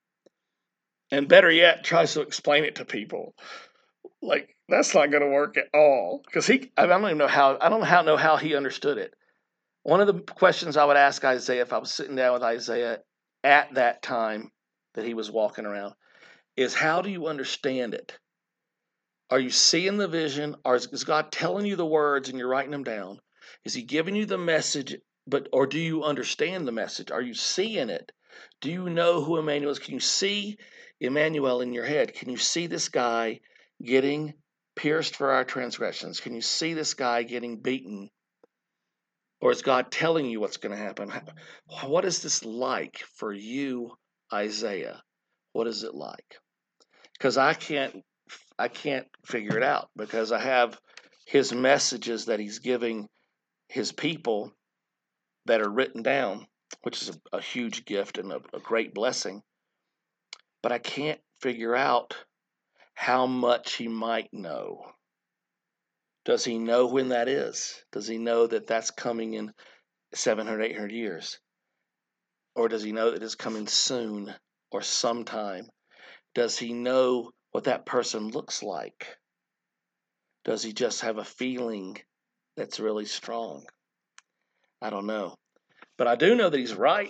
and better yet, tries to explain it to people. Like, that's not going to work at all. Because he, I don't even know how, I don't know how, know how he understood it. One of the questions I would ask Isaiah if I was sitting down with Isaiah at that time that he was walking around is, how do you understand it? Are you seeing the vision? Or is God telling you the words and you're writing them down? Is he giving you the message, but or do you understand the message? Are you seeing it? Do you know who Emmanuel is? Can you see Emmanuel in your head? Can you see this guy getting pierced for our transgressions? Can you see this guy getting beaten? Or is God telling you what's going to happen? What is this like for you, Isaiah? What is it like? Because I can't I can't figure it out, because I have his messages that he's giving his people that are written down, which is a, a huge gift and a, a great blessing. But I can't figure out how much he might know. Does he know when that is? Does he know that that's coming in seven hundred, eight hundred years? Or does he know that it's coming soon or sometime? Does he know what that person looks like? Does he just have a feeling that's really strong? I don't know. But I do know that he's right.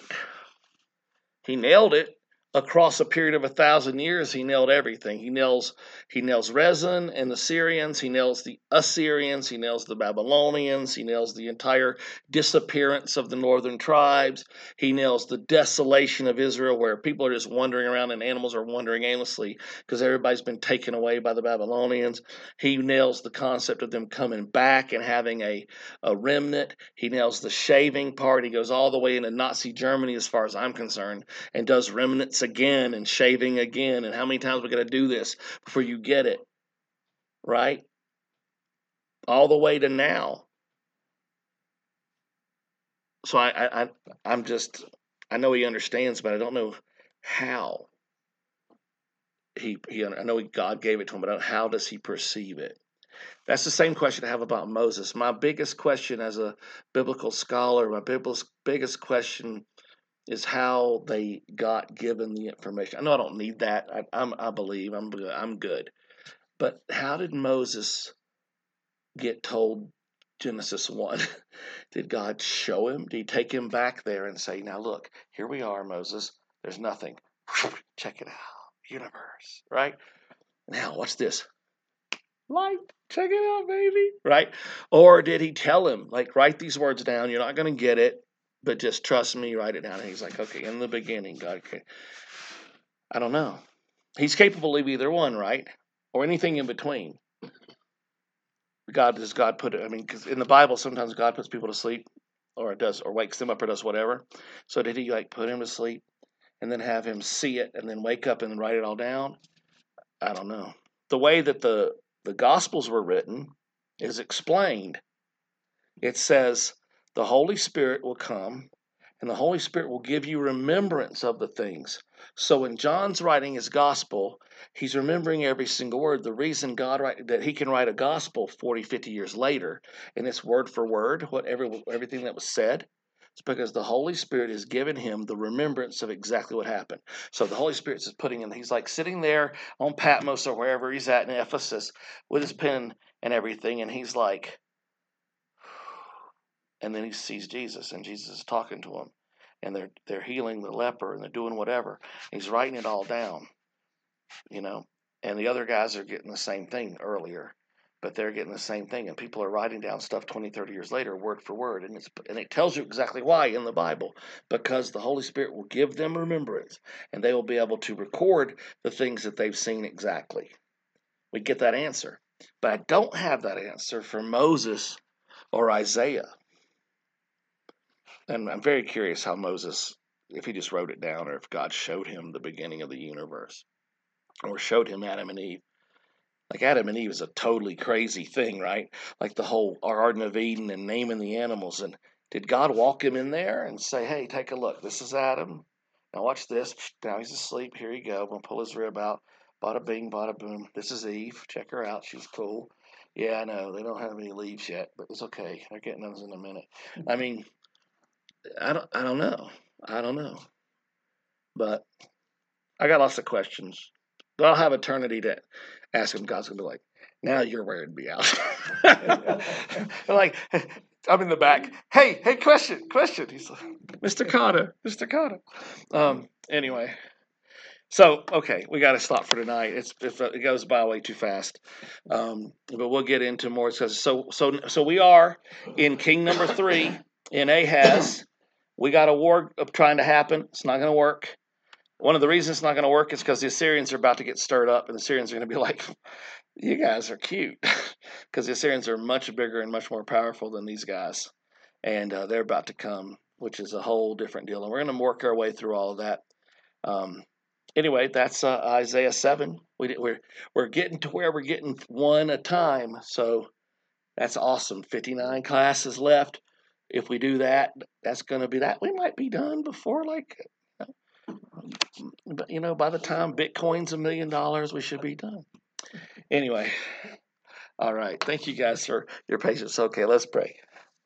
He nailed it. Across a period of a thousand years, he nailed everything. He nails he nails Rezin and the Syrians. He nails the Assyrians. He nails the Babylonians. He nails the entire disappearance of the northern tribes. He nails the desolation of Israel, where people are just wandering around and animals are wandering aimlessly because everybody's been taken away by the Babylonians. He nails the concept of them coming back and having a, a remnant. He nails the shaving part. He goes all the way into Nazi Germany, as far as I'm concerned, and does remnants again and shaving again. And how many times we got to do this before you get it, right? All the way to now. So I, I, I'm just, I know he understands, but I don't know how. He, he, I know God gave it to him, but how does he perceive it? That's the same question I have about Moses. My biggest question as a biblical scholar, my biggest question is how they got given the information. I know I don't need that. I, I'm, I believe I'm, I'm good. But how did Moses get told Genesis one? Did God show him? Did he take him back there and say, now look, here we are, Moses. There's nothing. Check it out. Universe, right? Now, what's this? Light. Check it out, baby. Right? Or did he tell him, like, write these words down. You're not going to get it, but just trust me, write it down. And he's like, okay, in the beginning, God. Okay. I don't know. He's capable of either one, right? Or anything in between. God, does God put it? I mean, because in the Bible, sometimes God puts people to sleep, or it does, or wakes them up, or does whatever. So did he like put him to sleep and then have him see it and then wake up and write it all down? I don't know. The way that the the Gospels were written is explained. It says the Holy Spirit will come, and the Holy Spirit will give you remembrance of the things. So when John's writing his gospel, he's remembering every single word. The reason God write, that he can write a gospel forty, fifty years later, and it's word for word, whatever everything that was said, it's because the Holy Spirit has given him the remembrance of exactly what happened. So the Holy Spirit is putting in, he's like sitting there on Patmos or wherever he's at in Ephesus with his pen and everything, and he's like, and then he sees Jesus, and Jesus is talking to him. and they're they're healing the leper and they're doing whatever. He's writing it all down, you know. And the other guys are getting the same thing earlier, but they're getting the same thing, and people are writing down stuff twenty, thirty years later, word for word, and it's and it tells you exactly why in the Bible, because the Holy Spirit will give them remembrance, and they will be able to record the things that they've seen exactly. We get that answer, but I don't have that answer for Moses or Isaiah, and I'm very curious how Moses, if he just wrote it down, or if God showed him the beginning of the universe, or showed him Adam and Eve. Like Adam and Eve is a totally crazy thing, right? Like the whole Garden of Eden and naming the animals. And did God walk him in there and say, hey, take a look. This is Adam. Now watch this. Now he's asleep. Here you go. I'm going to pull his rib out. Bada bing, bada boom. This is Eve. Check her out. She's cool. Yeah, I know. They don't have any leaves yet, but it's okay. They're getting those in a minute. I mean, I don't, I don't know. I don't know. But I got lots of questions. But I'll have eternity to ask him. God's going to be like, now you're wearing me out. Like, I'm in the back. Hey, hey, question, question. He's like, Mister Carter, Mister Carter. Um, anyway. So, okay, we got to stop for tonight. It's it goes by way too fast. Um, but we'll get into more. So, so, so we are in king number three in Ahaz. We got a war trying to happen. It's not going to work. One of the reasons it's not going to work is because the Assyrians are about to get stirred up, and the Assyrians are going to be like, you guys are cute. Because the Assyrians are much bigger and much more powerful than these guys. And uh, they're about to come, which is a whole different deal. And we're going to work our way through all of that. Um, anyway, that's uh, Isaiah seven. We, we're, we're getting to where we're getting one a time. So that's awesome. fifty-nine classes left. If we do that, that's going to be that. We might be done before like... But, you know, by the time Bitcoin's a million dollars, we should be done. Anyway, all right. Thank you guys for your patience. Okay, let's pray.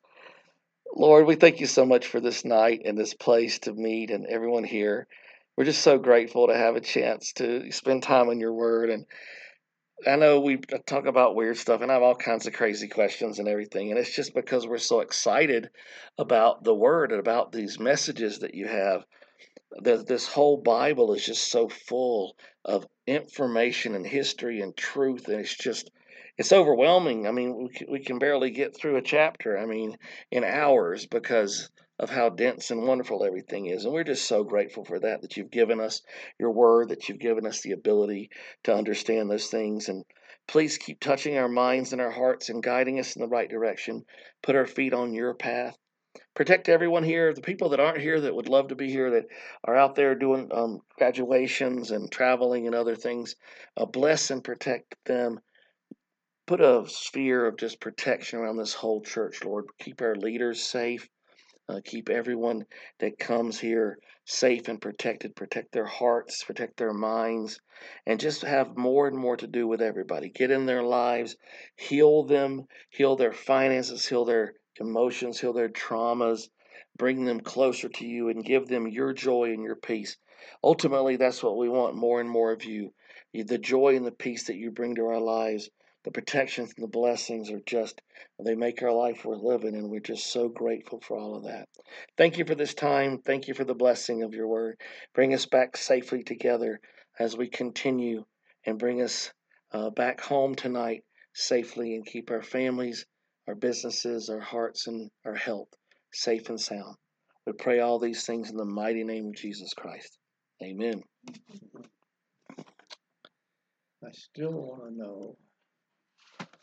Lord, we thank you so much for this night and this place to meet and everyone here. We're just so grateful to have a chance to spend time on your word. And I know we talk about weird stuff and I have all kinds of crazy questions and everything. And it's just because we're so excited about the word and about these messages that you have. The, this whole Bible is just so full of information and history and truth, and it's just, it's overwhelming. I mean, we can, we can barely get through a chapter, I mean, in hours because of how dense and wonderful everything is. And we're just so grateful for that, that you've given us your word, that you've given us the ability to understand those things. And please keep touching our minds and our hearts and guiding us in the right direction. Put our feet on your path. Protect everyone here, the people that aren't here that would love to be here, that are out there doing um, graduations and traveling and other things. Uh, bless and protect them. Put a sphere of just protection around this whole church, Lord. Keep our leaders safe. Uh, keep everyone that comes here safe and protected. Protect their hearts, protect their minds, and just have more and more to do with everybody. Get in their lives, heal them, heal their finances, heal their emotions, heal their traumas, bring them closer to you, and give them your joy and your peace. Ultimately, that's what we want, more and more of you. The joy and the peace that you bring to our lives, the protections and the blessings are just, they make our life worth living, and we're just so grateful for all of that. Thank you for this time. Thank you for the blessing of your word. Bring us back safely together as we continue, and bring us uh, back home tonight safely, and keep our families, our businesses, our hearts, and our health safe and sound. We pray all these things in the mighty name of Jesus Christ. Amen. I still want to know